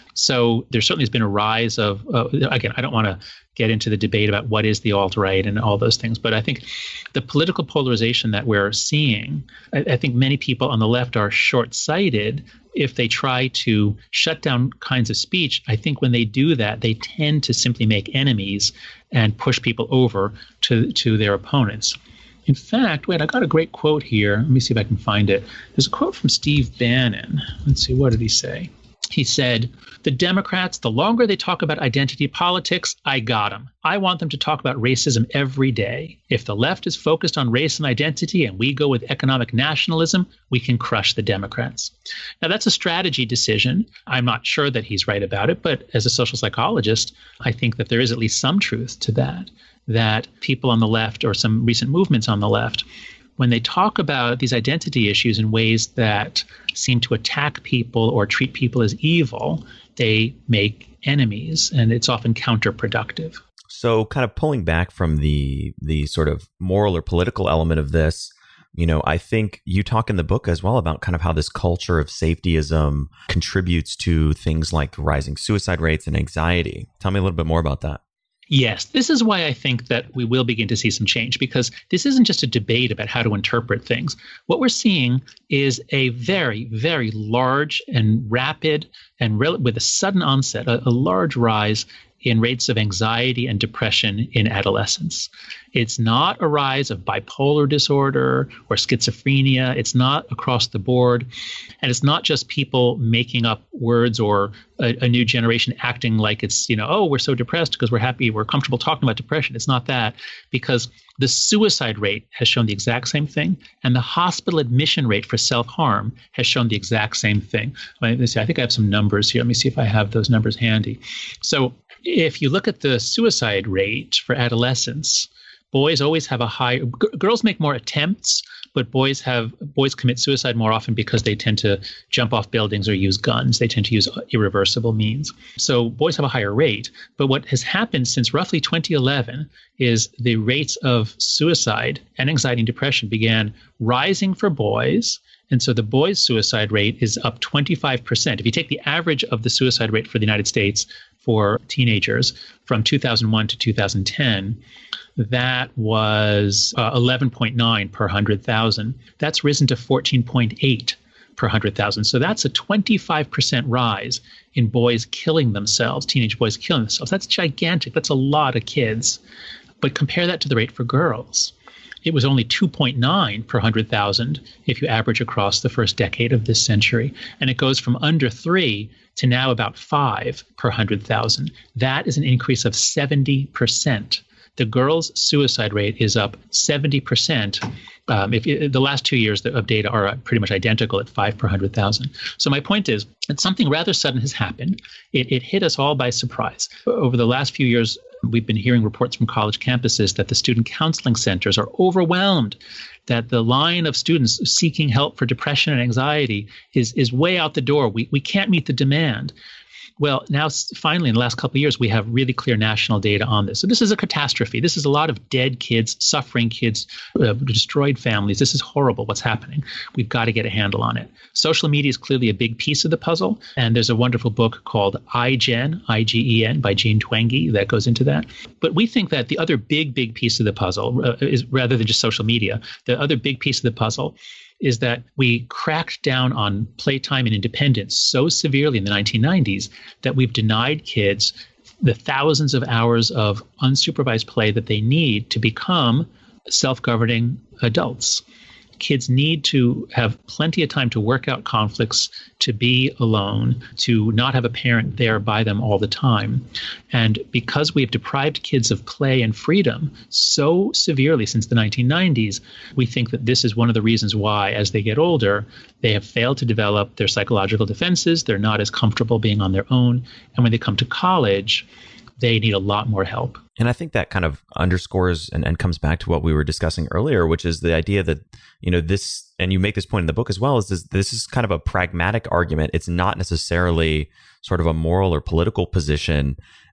So there certainly has been a rise of, uh, again, I don't want to get into the debate about what is the alt-right and all those things, but I think the political polarization that we're seeing, I, I think many people on the left are short-sighted if they try to shut down kinds of speech. I think when they do that, they tend to simply make enemies and push people over to, to their opponents. In fact, wait, I got a great quote here. Let me see if I can find it. There's a quote from Steve Bannon. Let's see, what did he say? He said, "The Democrats, the longer they talk about identity politics, I got them. I want them to talk about racism every day. If the left is focused on race and identity and we go with economic nationalism, we can crush the Democrats." Now, that's a strategy decision. I'm not sure that he's right about it, but as a social psychologist, I think that there is at least some truth to that, that people on the left or some recent movements on the left, when they talk about these identity issues in ways that seem to attack people or treat people as evil, they make enemies, and it's often counterproductive.
So kind of pulling back from the the sort of moral or political element of this, you know, I think you talk in the book as well about kind of how this culture of safetyism contributes to things like rising suicide rates and anxiety. Tell me a little bit more about that.
Yes, this is why I think that we will begin to see some change, because this isn't just a debate about how to interpret things. What we're seeing is a very, very large and rapid and rel- with a sudden onset, a, a large rise in rates of anxiety and depression in adolescence. It's not a rise of bipolar disorder or schizophrenia. It's not across the board. And it's not just people making up words or a, a new generation acting like it's, you know, oh, we're so depressed because we're happy, we're comfortable talking about depression. It's not that, because the suicide rate has shown the exact same thing, and the hospital admission rate for self-harm has shown the exact same thing. Let me see, I think I have some numbers here. Let me see if I have those numbers handy. So if you look at the suicide rate for adolescents, boys always have a high, g- girls make more attempts, but boys have boys commit suicide more often because they tend to jump off buildings or use guns. They tend to use irreversible means. So boys have a higher rate. But what has happened since roughly twenty eleven is the rates of suicide and anxiety and depression began rising for boys. And so the boys' suicide rate is up twenty-five percent. If you take the average of the suicide rate for the United States for teenagers from two thousand one to two thousand ten, that was uh, eleven point nine per one hundred thousand. That's risen to fourteen point eight per one hundred thousand. So that's a twenty-five percent rise in boys killing themselves, teenage boys killing themselves. That's gigantic. That's a lot of kids. But compare that to the rate for girls. It was only two point nine per one hundred thousand if you average across the first decade of this century. And it goes from under three to now about five per one hundred thousand. That is an increase of seventy percent. The girls' suicide rate is up seventy percent. Um, if you, the last two years of data are pretty much identical at five per one hundred thousand. So my point is that something rather sudden has happened. It, it hit us all by surprise. Over the last few years, we've been hearing reports from college campuses that the student counseling centers are overwhelmed, that the line of students seeking help for depression and anxiety is, is way out the door. We, we can't meet the demand. Well, now finally, in the last couple of years, we have really clear national data on this. So this is a catastrophe. This is a lot of dead kids, suffering kids, uh, destroyed families. This is horrible what's happening. We've got to get a handle on it. Social media is clearly a big piece of the puzzle. And there's a wonderful book called iGen, I G E N, by Jean Twenge that goes into that. But we think that the other big, big piece of the puzzle uh, is, rather than just social media, the other big piece of the puzzle is that we cracked down on playtime and independence so severely in the nineteen nineties that we've denied kids the thousands of hours of unsupervised play that they need to become self-governing adults. Kids need to have plenty of time to work out conflicts, to be alone, to not have a parent there by them all the time. And because we have deprived kids of play and freedom so severely since the nineteen nineties, we think that this is one of the reasons why, as they get older, they have failed to develop their psychological defenses. They're not as comfortable being on their own. And when they come to college, they need a lot more help.
And I think that kind of underscores and, and comes back to what we were discussing earlier, which is the idea that, you know, this, and you make this point in the book as well, is this, this is kind of a pragmatic argument. It's not necessarily sort of a moral or political position.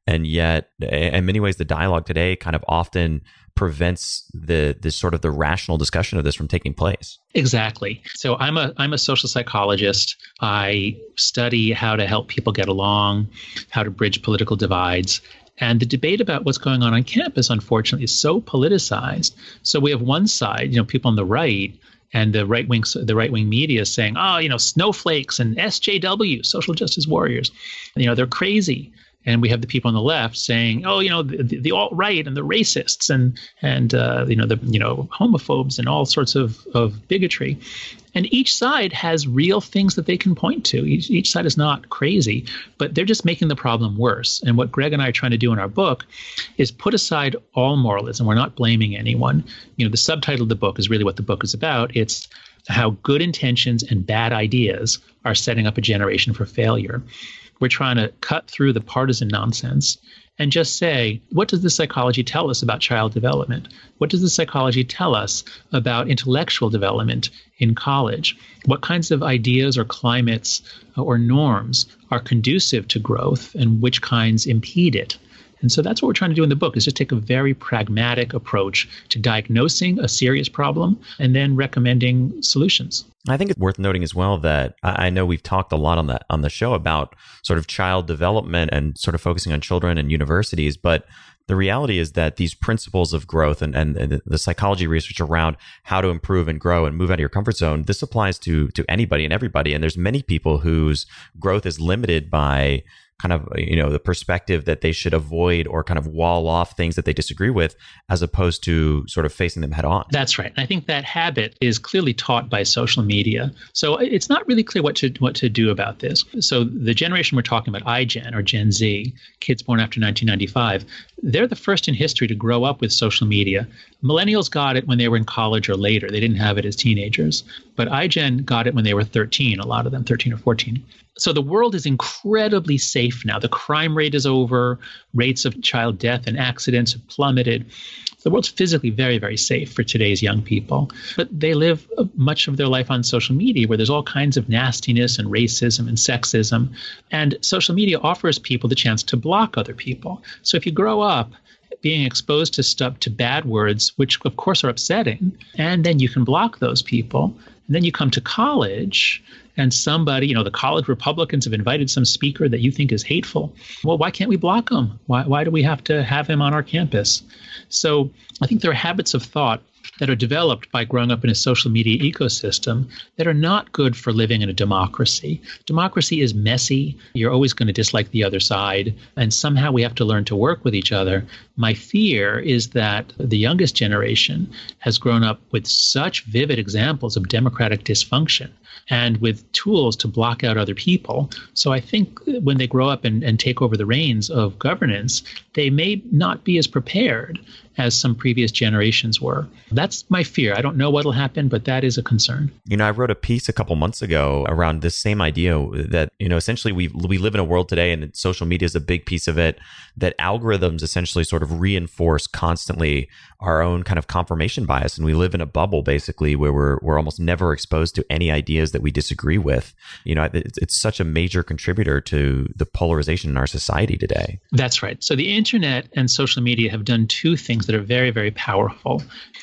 And yet, in many ways, the dialogue today kind of often prevents the this sort of the rational discussion of this from taking place.
Exactly. So I'm a I'm a social psychologist. I study how to help people get along, how to bridge political divides. And the debate about what's going on on campus, unfortunately, is so politicized. So we have one side, you know, people on the right and the right wing, the right wing media saying, oh, you know, snowflakes and S J W, social justice warriors, you know, they're crazy. And we have the people on the left saying, oh, you know, the, the alt-right and the racists and, and uh, you know, the, you know, homophobes and all sorts of, of bigotry. And each side has real things that they can point to. Each, each side is not crazy, but they're just making the problem worse. And what Greg and I are trying to do in our book is put aside all moralism. We're not blaming anyone. You know, the subtitle of the book is really what the book is about. It's how good intentions and bad ideas are setting up a generation for failure. We're trying to cut through the partisan nonsense and just say, what does the psychology tell us about child development? What does the psychology tell us about intellectual development in college? What kinds of ideas or climates or norms are conducive to growth and which kinds impede it? And so that's what we're trying to do in the book, is just take a very pragmatic approach to diagnosing a serious problem and then recommending solutions.
I think it's worth noting as well that I know we've talked a lot on the on the show about sort of child development and sort of focusing on children and universities, but the reality is that these principles of growth and, and the psychology research around how to improve and grow and move out of your comfort zone, this applies to to anybody and everybody. And there's many people whose growth is limited by kind of, you know, the perspective that they should avoid or kind of wall off things that they disagree with, as opposed to sort of facing them head on.
That's right. I think that habit is clearly taught by social media. So it's not really clear what to what to do about this. So the generation we're talking about, iGen or Gen Z, kids born after nineteen ninety-five, they're the first in history to grow up with social media. Millennials got it when they were in college or later. They didn't have it as teenagers. But iGen got it when they were thirteen, a lot of them, thirteen or fourteen. So the world is incredibly safe now. The crime rate is over. Rates of child death and accidents have plummeted. The world's physically very, very safe for today's young people. But they live much of their life on social media, where there's all kinds of nastiness and racism and sexism. And social media offers people the chance to block other people. So if you grow up being exposed to stuff, to bad words, which of course are upsetting, and then you can block those people, and then you come to college and somebody, you know, the college Republicans have invited some speaker that you think is hateful. Well, why can't we block him? Why, why do we have to have him on our campus? So I think there are habits of thought that are developed by growing up in a social media ecosystem that are not good for living in a democracy. Democracy is messy. You're always going to dislike the other side. And somehow we have to learn to work with each other. My fear is that the youngest generation has grown up with such vivid examples of democratic dysfunction and with tools to block out other people. So I think when they grow up and, and take over the reins of governance, they may not be as prepared as some previous generations were. That's my fear. I don't know what'll happen, but that is a concern.
You know, I wrote a piece a couple months ago around this same idea that, you know, essentially we we live in a world today, and social media is a big piece of it, that algorithms essentially sort of reinforce constantly our own kind of confirmation bias. And we live in a bubble, basically, where we're we're almost never exposed to any ideas that we disagree with. You know, it's, it's such a major contributor to the polarization in our society today.
That's right. So the internet and social media have done two things that are very, very powerful.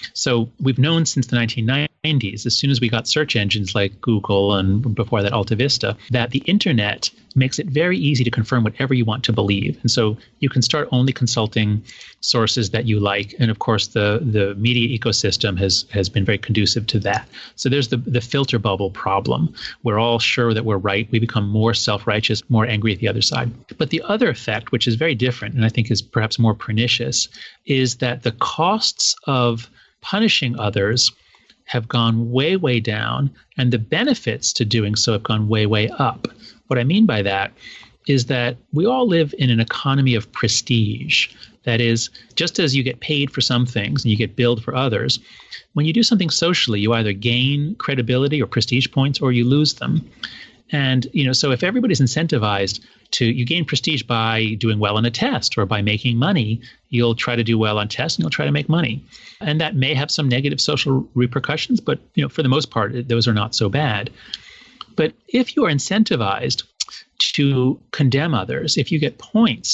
So we've known since the nineteen nineties, as soon as we got search engines like Google and before that Alta Vista, that the internet makes it very easy to confirm whatever you want to believe. And so you can start only consulting sources that you like. And of course, the, the media ecosystem has, has been very conducive to that. So there's the, the filter bubble problem. We're all sure that we're right. We become more self-righteous, more angry at the other side. But the other effect, which is very different and I think is perhaps more pernicious, is that the costs of punishing others have gone way, way down, and the benefits to doing so have gone way, way up. What I mean by that is that we all live in an economy of prestige. That is, just as you get paid for some things and you get billed for others, when you do something socially, you either gain credibility or prestige points or you lose them. And, you know, so if everybody's incentivized to, you gain prestige by doing well on a test or by making money, you'll try to do well on tests and you'll try to make money. And that may have some negative social repercussions, but, you know, for the most part, those are not so bad. But if you are incentivized to condemn others, if you get points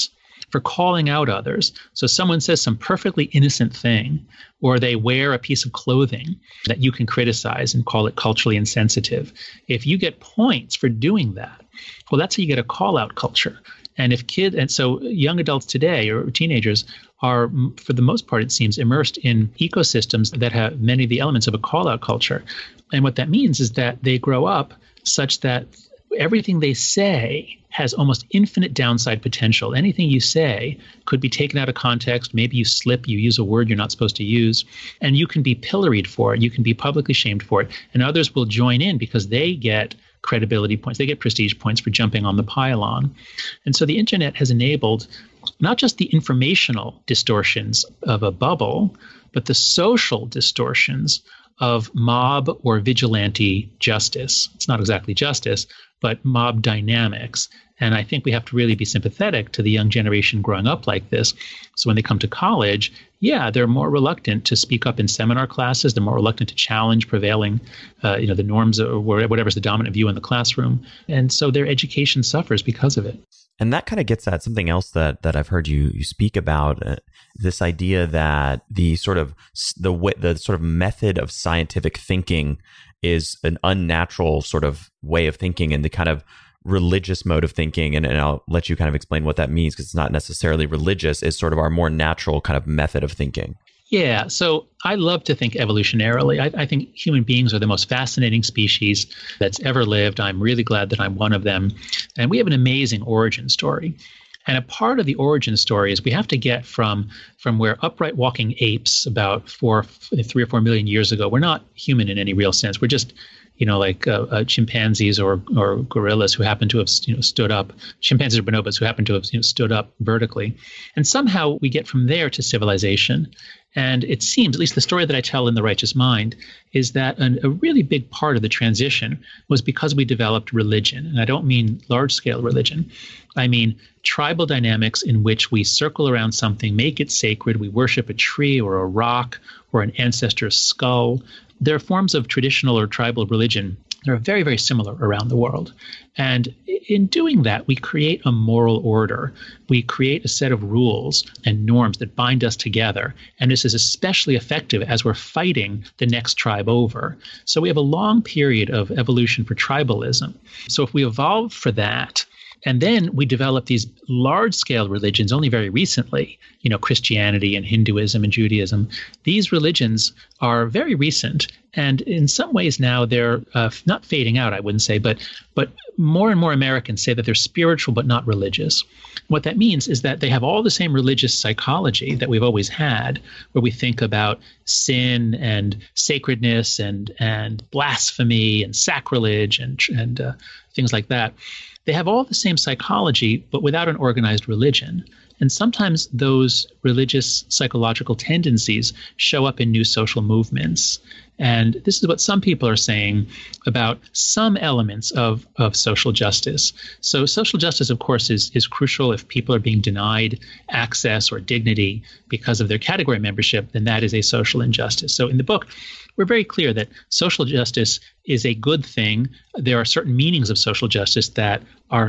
for calling out others. So someone says some perfectly innocent thing, or they wear a piece of clothing that you can criticize and call it culturally insensitive. If you get points for doing that, well, that's how you get a call-out culture. And if kids, and so young adults today or teenagers are, for the most part, it seems, immersed in ecosystems that have many of the elements of a call-out culture. And what that means is that they grow up such that everything they say has almost infinite downside potential. Anything you say could be taken out of context. Maybe you slip, you use a word you're not supposed to use, and you can be pilloried for it. You can be publicly shamed for it. And others will join in because they get credibility points. They get prestige points for jumping on the pylon. And so the internet has enabled not just the informational distortions of a bubble, but the social distortions of mob or vigilante justice. It's not exactly justice, but mob dynamics. And I think we have to really be sympathetic to the young generation growing up like this. So when they come to college, yeah, they're more reluctant to speak up in seminar classes. They're more reluctant to challenge prevailing, uh, you know, the norms or whatever's the dominant view in the classroom. And so their education suffers because of it.
And that kind of gets at something else that that I've heard you you speak about, uh, this idea that the sort of the way, the sort of method of scientific thinking is an unnatural sort of way of thinking, and the kind of religious mode of thinking, and, and I'll let you kind of explain what that means, because it's not necessarily religious, is sort of our more natural kind of method of thinking.
Yeah, so I love to think evolutionarily. I, I think human beings are the most fascinating species that's ever lived. I'm really glad that I'm one of them. And we have an amazing origin story. And a part of the origin story is we have to get from from where upright walking apes about four, three or four million years ago. We're not human in any real sense. We're just, you know, like uh, uh, chimpanzees or or gorillas who happen to have, you know, stood up, chimpanzees or bonobos who happen to have, you know, stood up vertically. And somehow we get from there to civilization. And it seems, at least the story that I tell in The Righteous Mind, is that an, a really big part of the transition was because we developed religion. And I don't mean large-scale religion. I mean tribal dynamics in which we circle around something, make it sacred, we worship a tree or a rock or an ancestor's skull. There are forms of traditional or tribal religion that are very, very similar around the world. And in doing that, we create a moral order. We create a set of rules and norms that bind us together. And this is especially effective as we're fighting the next tribe over. So we have a long period of evolution for tribalism. So if we evolve for that, and then we develop these large-scale religions only very recently, you know, Christianity and Hinduism and Judaism. These religions are very recent, and in some ways now they're uh, not fading out, I wouldn't say, but but more and more Americans say that they're spiritual but not religious. What that means is that they have all the same religious psychology that we've always had, where we think about sin and sacredness and and blasphemy and sacrilege and and uh, things like that. They have all the same psychology, but without an organized religion. And sometimes those religious psychological tendencies show up in new social movements. And this is what some people are saying about some elements of, of social justice. So social justice, of course, is, is crucial. If people are being denied access or dignity because of their category membership, then that is a social injustice. So in the book, we're very clear that social justice is a good thing. There are certain meanings of social justice that are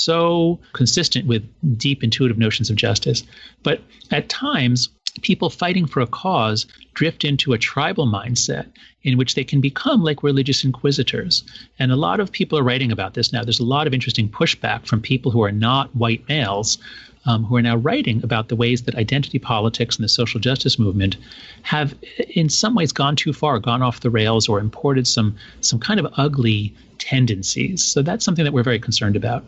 so consistent with deep intuitive notions of justice. But at times, people fighting for a cause drift into a tribal mindset in which they can become like religious inquisitors. And a lot of people are writing about this now. There's a lot of interesting pushback from people who are not white males Um, who are now writing about the ways that identity politics and the social justice movement have in some ways gone too far, gone off the rails, or imported some some kind of ugly tendencies. So that's something that we're very concerned about.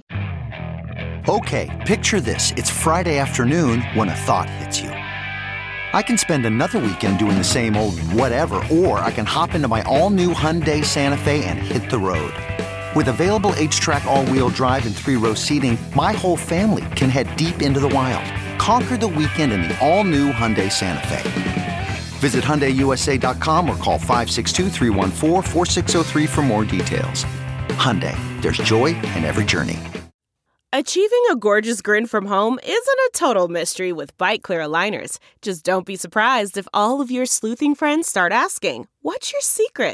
Okay, picture this. It's Friday afternoon when a thought hits you. I can spend another weekend doing the same old whatever, or I can hop into my all-new Hyundai Santa Fe and hit the road. With available H-Track all-wheel drive and three-row seating, my whole family can head deep into the wild. Conquer the weekend in the all-new Hyundai Santa Fe. Visit Hyundai U S A dot com or call five six two, three one four, four six zero three for more details. Hyundai, there's joy in every journey.
Achieving a gorgeous grin from home isn't a total mystery with Bite Clear aligners. Just don't be surprised if all of your sleuthing friends start asking, "What's your secret?"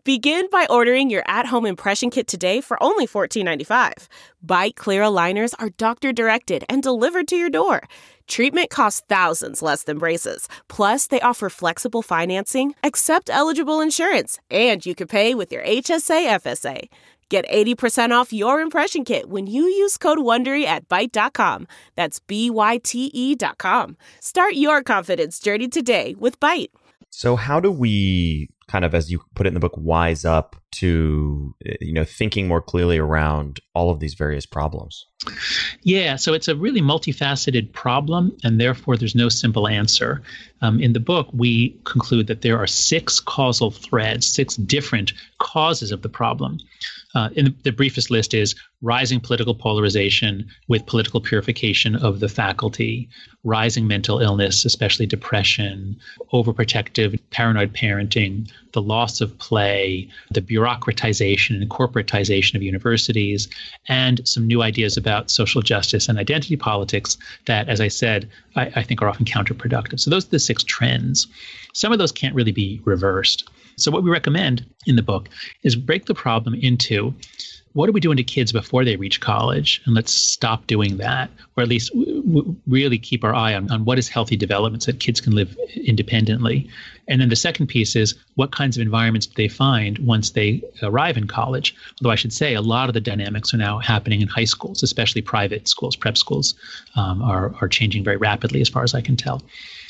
Begin by ordering your at-home impression kit today for only fourteen ninety-five. Byte Clear aligners are doctor-directed and delivered to your door. Treatment costs thousands less than braces. Plus, they offer flexible financing, accept eligible insurance, and you can pay with your H S A F S A. Get eighty percent off your impression kit when you use code WONDERY at byte dot com. That's B Y T E dot com. Start your confidence journey today with Byte.
So how do we kind of, as you put it in the book, wise up to, you know, thinking more clearly around all of these various problems?
Yeah, so it's a really multifaceted problem, and therefore there's no simple answer. Um, in the book, we conclude that there are six causal threads, six different causes of the problem. Uh, in the, the briefest list is rising political polarization with political purification of the faculty, rising mental illness, especially depression, overprotective, paranoid parenting, the loss of play, the bureaucratization and corporatization of universities, and some new ideas about social justice and identity politics that, as I said, I, I think are often counterproductive. So those are the six trends. Some of those can't really be reversed. So what we recommend in the book is break the problem into what are we doing to kids before they reach college? And let's stop doing that, or at least w- w- really keep our eye on, on what is healthy development so that kids can live independently. And then the second piece is what kinds of environments do they find once they arrive in college? Although I should say a lot of the dynamics are now happening in high schools, especially private schools, prep schools um, are, are changing very rapidly as far as I can tell.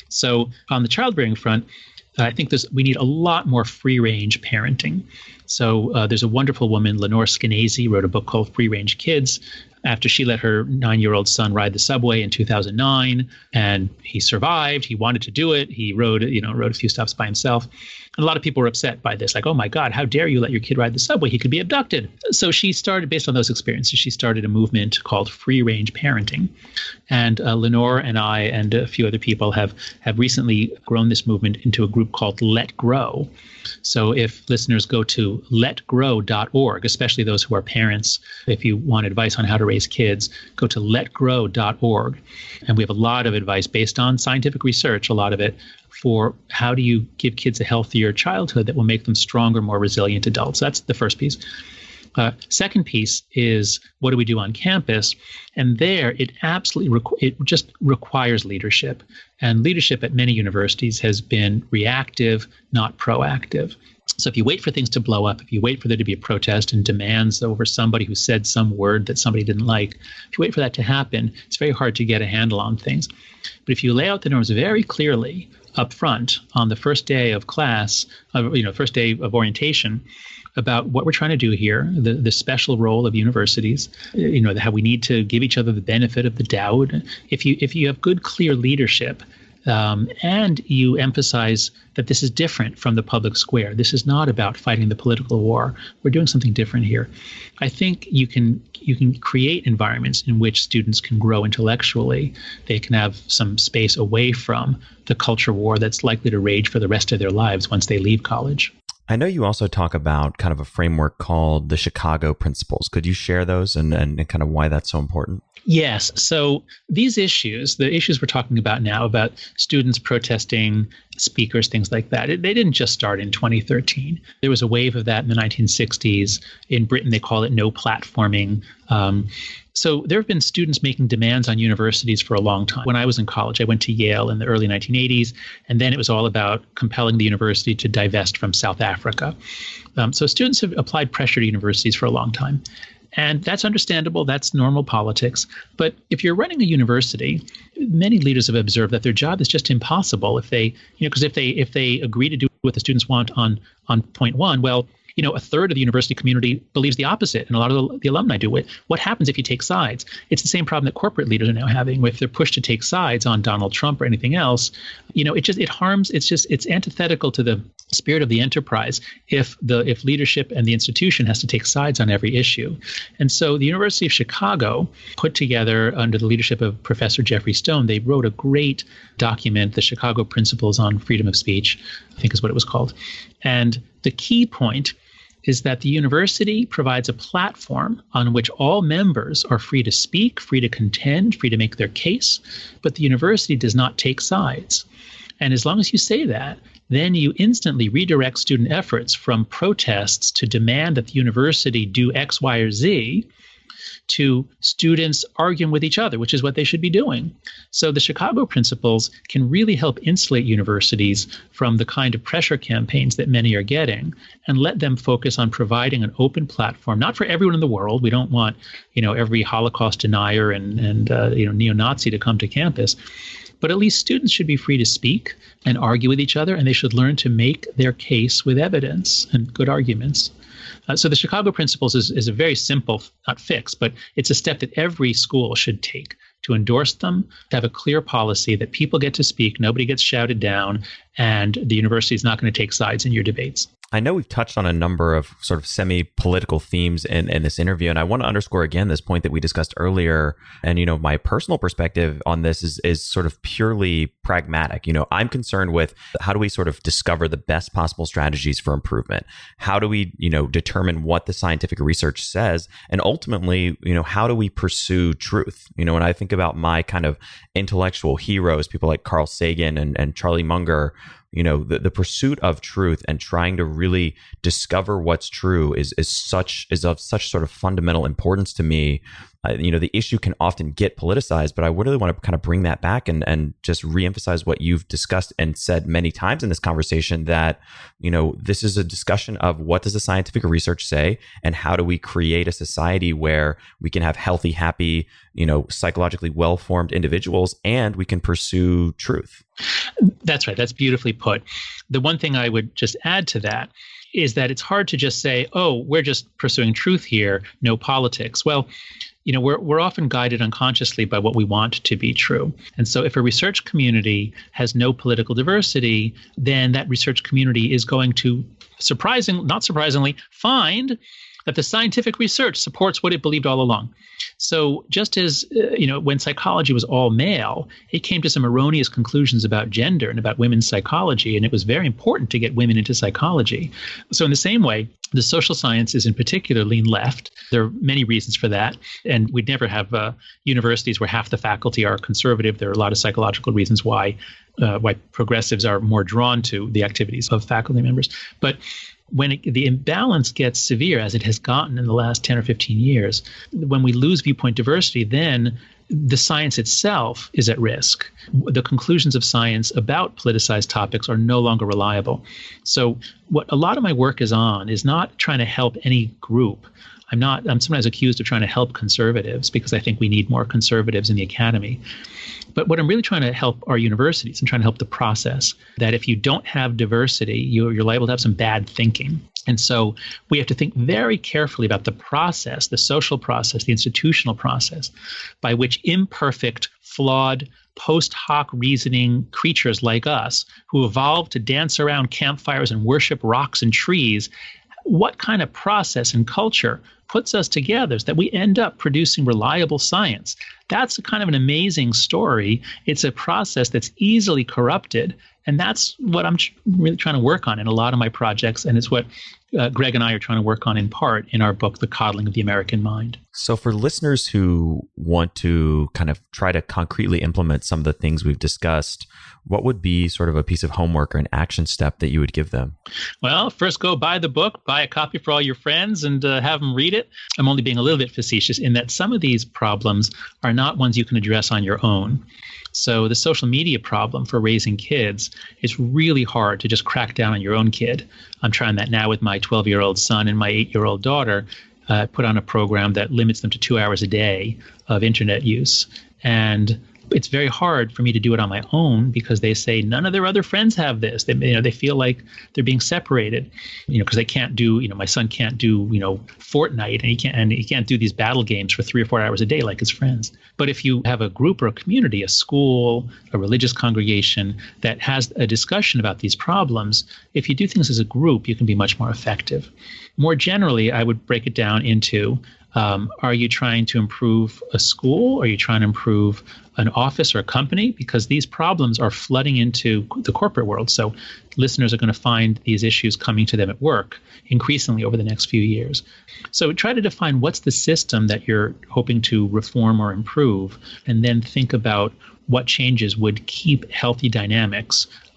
So on the childbearing front, I think there's, we need a lot more free-range parenting. So uh, there's a wonderful woman, Lenore Skenazy, wrote a book called Free Range Kids after she let her nine-year-old son ride the subway in two thousand nine, and he survived. He wanted to do it. He rode, you know, rode a few stops by himself. And a lot of people were upset by this, like, oh my God, how dare you let your kid ride the subway? He could be abducted. So she started, based on those experiences, she started a movement called Free Range Parenting. And uh, Lenore and I and a few other people have, have recently grown this movement into a group called Let Grow. So if listeners go to let grow dot org, especially those who are parents, if you want advice on how to raise kids, go to let grow dot org. And we have a lot of advice based on scientific research, a lot of it, for how do you give kids a healthier childhood that will make them stronger, more resilient adults. That's the first piece. Uh, second piece is what do we do on campus? And there it absolutely, requ- it just requires leadership. And leadership at many universities has been reactive, not proactive. So if you wait for things to blow up, if you wait for there to be a protest and demands over somebody who said some word that somebody didn't like, if you wait for that to happen, it's very hard to get a handle on things. But if you lay out the norms very clearly up front on the first day of class, uh, you know, first day of orientation, about what we're trying to do here, the, the special role of universities, you know, how we need to give each other the benefit of the doubt. If you if you have good, clear leadership, um, and you emphasize that this is different from the public square, this is not about fighting the political war. We're doing something different here. I think you can you can create environments in which students can grow intellectually. They can have some space away from the culture war that's likely to rage for the rest of their lives once they leave college.
I know you also talk about kind of a framework called the Chicago Principles. Could you share those and, and kind of why that's so important?
Yes. So these issues, the issues we're talking about now about students protesting, speakers, things like that, they didn't just start in twenty thirteen. There was a wave of that in the nineteen sixties. In Britain, they call it no platforming. Um, So there have been students making demands on universities for a long time. When I was in college, I went to Yale in the early nineteen eighties, and then it was all about compelling the university to divest from South Africa. Um, so students have applied pressure to universities for a long time. And that's understandable. That's normal politics. But if you're running a university, many leaders have observed that their job is just impossible if they, you know, because if they if they agree to do what the students want on on point one, well, you know, a third of the university community believes the opposite, and a lot of the, the alumni do it. What happens if you take sides? It's the same problem that corporate leaders are now having if they're pushed to take sides on Donald Trump or anything else. You know, it just it harms. It's just it's antithetical to the spirit of the enterprise if the if leadership and the institution has to take sides on every issue. And so the University of Chicago put together, under the leadership of Professor Jeffrey Stone, they wrote a great document, the Chicago Principles on Freedom of Speech, I think is what it was called. And the key point is that the university provides a platform on which all members are free to speak, free to contend, free to make their case, but the university does not take sides. And as long as you say that, then you instantly redirect student efforts from protests to demand that the university do X, Y, or Z to students arguing with each other, which is what they should be doing. So the Chicago principles can really help insulate universities from the kind of pressure campaigns that many are getting and let them focus on providing an open platform, not for everyone in the world. We don't want, you know, every Holocaust denier and, and uh, you know, neo-Nazi to come to campus. But at least students should be free to speak and argue with each other, and they should learn to make their case with evidence and good arguments. Uh, so the Chicago Principles is, is a very simple, not fix, but it's a step that every school should take to endorse them, to have a clear policy that people get to speak, nobody gets shouted down, and the university is not going to take sides in your debates.
I know we've touched on a number of sort of semi-political themes in, in this interview, and I want to underscore again this point that we discussed earlier. And, you know, my personal perspective on this is is sort of purely pragmatic. You know, I'm concerned with how do we sort of discover the best possible strategies for improvement? How do we, you know, determine what the scientific research says? And ultimately, you know, how do we pursue truth? You know, when I think about my kind of intellectual heroes, people like Carl Sagan and, and Charlie Munger, you know, the, the pursuit of truth and trying to really discover what's true is is such is of such sort of fundamental importance to me. Uh, you know, the issue can often get politicized, but I really want to kind of bring that back and and just reemphasize what you've discussed and said many times in this conversation, that, you know, this is a discussion of what does the scientific research say and how do we create a society where we can have healthy, happy, you know, psychologically well-formed individuals, and we can pursue truth.
That's right. That's beautifully put. The one thing I would just add to that is that it's hard to just say, oh, we're just pursuing truth here, no politics. Well, you know, we're we're often guided unconsciously by what we want to be true. And so if a research community has no political diversity, then that research community is going to, surprising, not surprisingly, find that the scientific research supports what it believed all along. So just as, uh, you know, when psychology was all male, it came to some erroneous conclusions about gender and about women's psychology, and it was very important to get women into psychology. So in the same way, the social sciences in particular lean left. There are many reasons for that, and we'd never have uh, universities where half the faculty are conservative. There are a lot of psychological reasons why uh, why progressives are more drawn to the activities of faculty members. But when it, the imbalance gets severe, as it has gotten in the last ten or fifteen years, when we lose viewpoint diversity, then the science itself is at risk. The conclusions of science about politicized topics are no longer reliable. So what a lot of my work is on is not trying to help any group. I'm not, I'm sometimes accused of trying to help conservatives because I think we need more conservatives in the academy. But what I'm really trying to help our universities, I'm trying to help the process, that if you don't have diversity, you're, you're liable to have some bad thinking. And so we have to think very carefully about the process, the social process, the institutional process, by which imperfect, flawed, post hoc reasoning creatures like us, who evolved to dance around campfires and worship rocks and trees, what kind of process and culture puts us together so that we end up producing reliable science? That's a kind of an amazing story. It's a process that's easily corrupted. And that's what I'm tr- really trying to work on in a lot of my projects. And it's what uh, Greg and I are trying to work on in part in our book, The Coddling of the American Mind.
So for listeners who want to kind of try to concretely implement some of the things we've discussed, what would be sort of a piece of homework or an action step that you would give them?
Well, first go buy the book, buy a copy for all your friends, and uh, have them read it. I'm only being a little bit facetious in that some of these problems are not ones you can address on your own. So the social media problem for raising kids is really hard to just crack down on your own kid. I'm trying that now with my twelve-year-old son and my eight-year-old daughter. Uh, put on a program that limits them to two hours a day of internet use. And it's very hard for me to do it on my own because they say none of their other friends have this. They, you know, they feel like they're being separated, you know, because they can't do, you know, my son can't do, you know, Fortnite, and he can't, and he can't do these battle games for three or four hours a day like his friends. But if you have a group or a community, a school, a religious congregation that has a discussion about these problems, if you do things as a group, you can be much more effective. More generally, I would break it down into, um, are you trying to improve a school? Are you trying to improve an office or a company? Because these problems are flooding into the corporate world. So listeners are going to find these issues coming to them at work increasingly over the next few years. So try to define what's the system that you're hoping to reform or improve, and then think about what changes would keep healthy dynamics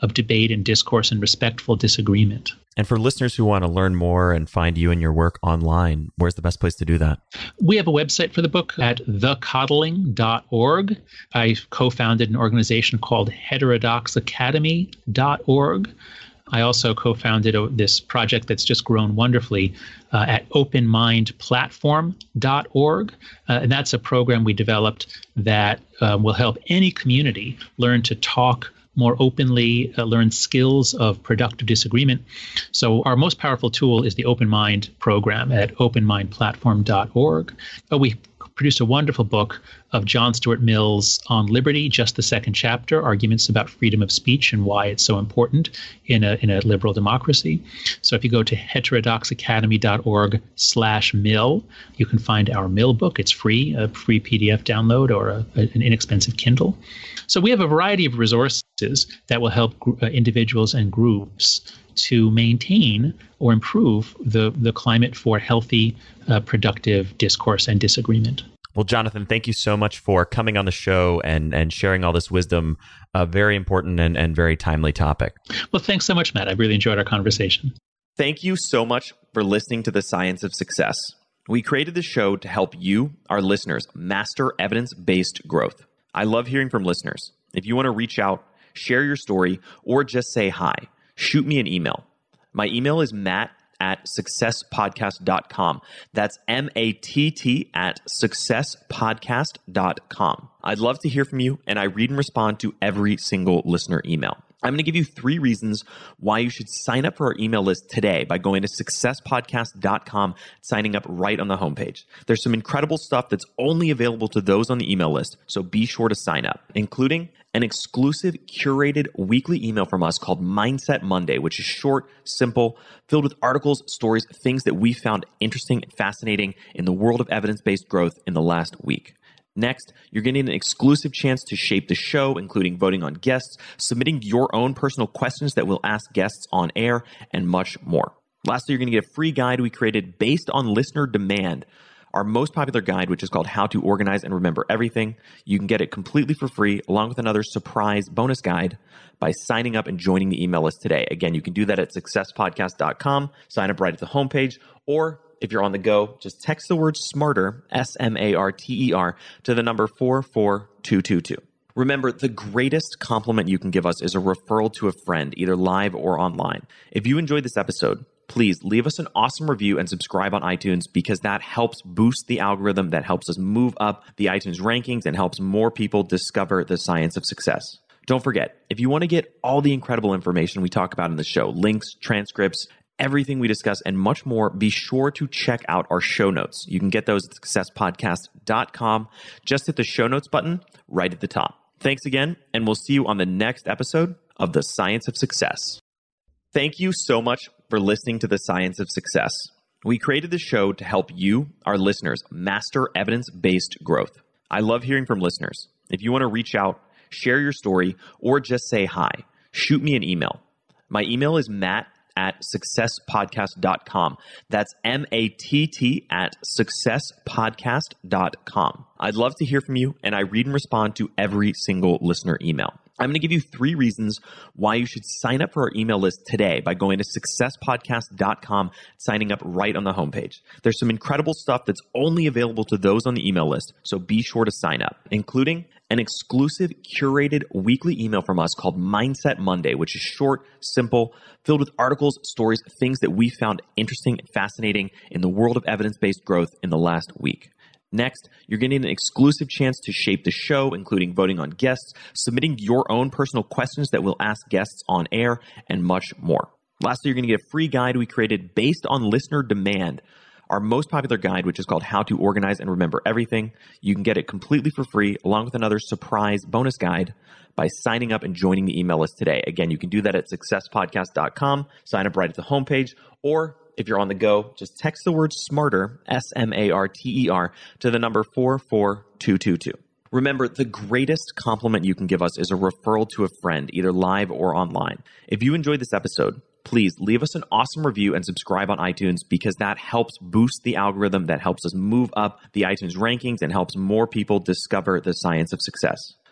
of debate and discourse and respectful disagreement.
And for listeners who want to learn more and find you and your work online, where's the best place to do that?
We have a website for the book at the coddling dot org. I co-founded an organization called heterodox academy dot org. I also co-founded a, this project that's just grown wonderfully uh, at open mind platform dot org. Uh, and that's a program we developed that uh, will help any community learn to talk more openly, uh, learn skills of productive disagreement. So our most powerful tool is the Open Mind program at open mind platform dot org. Uh, we produced a wonderful book of John Stuart Mill's On Liberty, just the second chapter, arguments about freedom of speech and why it's so important in a in a liberal democracy. So if you go to heterodox academy dot org slash mill, you can find our Mill book. It's free, a free P D F download or a, an inexpensive Kindle. So we have a variety of resources that will help uh, individuals and groups to maintain or improve the, the climate for healthy, uh, productive discourse and disagreement.
Well, Jonathan, thank you so much for coming on the show and, and sharing all this wisdom. A very important and, and very timely topic.
Well, thanks so much, Matt. I really enjoyed our conversation.
Thank you so much for listening to The Science of Success. We created this show to help you, our listeners, master evidence-based growth. I love hearing from listeners. If you want to reach out, share your story, or just say hi, shoot me an email. My email is matt at success podcast dot com. That's M A T T at success podcast dot com. I'd love to hear from you, and I read and respond to every single listener email. I'm going to give you three reasons why you should sign up for our email list today by going to success podcast dot com, signing up right on the homepage. There's some incredible stuff that's only available to those on the email list, so be sure to sign up, including an exclusive curated weekly email from us called Mindset Monday, which is short, simple, filled with articles, stories, things that we found interesting and fascinating in the world of evidence-based growth in the last week. Next, you're getting an exclusive chance to shape the show, including voting on guests, submitting your own personal questions that we'll ask guests on air, and much more. Lastly, you're going to get a free guide we created based on listener demand, our most popular guide, which is called How to Organize and Remember Everything. You can get it completely for free, along with another surprise bonus guide by signing up and joining the email list today. Again, you can do that at success podcast dot com, sign up right at the homepage, or if you're on the go, just text the word SMARTER, S M A R T E R, to the number four four two two two. Remember, the greatest compliment you can give us is a referral to a friend, either live or online. If you enjoyed this episode, please leave us an awesome review and subscribe on iTunes, because that helps boost the algorithm, that helps us move up the iTunes rankings and helps more people discover the science of success. Don't forget, if you want to get all the incredible information we talk about in the show, links, transcripts, everything we discuss, and much more, be sure to check out our show notes. You can get those at success podcast dot com. Just hit the show notes button right at the top. Thanks again, and we'll see you on the next episode of The Science of Success. Thank you so much for listening to The Science of Success. We created this show to help you, our listeners, master evidence-based growth. I love hearing from listeners. If you want to reach out, share your story, or just say hi, shoot me an email. My email is matt at success podcast dot com. That's M A T T at success podcast dot com. I'd love to hear from you, and I read and respond to every single listener email. I'm going to give you three reasons why you should sign up for our email list today by going to success podcast dot com, signing up right on the homepage. There's some incredible stuff that's only available to those on the email list, so be sure to sign up, including an exclusive curated weekly email from us called Mindset Monday, which is short, simple, filled with articles, stories, things that we found interesting and fascinating in the world of evidence-based growth in the last week. Next, you're getting an exclusive chance to shape the show, including voting on guests, submitting your own personal questions that we'll ask guests on air, and much more. Lastly, you're going to get a free guide we created based on listener demand, our most popular guide, which is called How to Organize and Remember Everything. You can get it completely for free, along with another surprise bonus guide by signing up and joining the email list today. Again, you can do that at success podcast dot com, sign up right at the homepage, or if you're on the go, just text the word SMARTER, S M A R T E R, to the number four four two two two. Remember, the greatest compliment you can give us is a referral to a friend, either live or online. If you enjoyed this episode, please leave us an awesome review and subscribe on iTunes, because that helps boost the algorithm, that helps us move up the iTunes rankings and helps more people discover the science of success.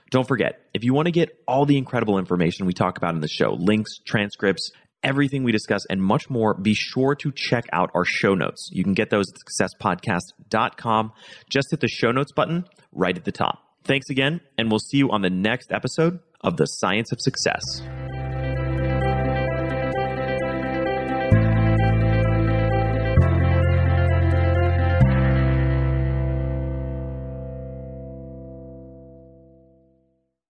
Don't forget, if you want to get all the incredible information we talk about in the show, links, transcripts, everything we discuss, and much more, be sure to check out our show notes. You can get those at success podcast dot com. Just hit the show notes button right at the top. Thanks again, and we'll see you on the next episode of The Science of Success.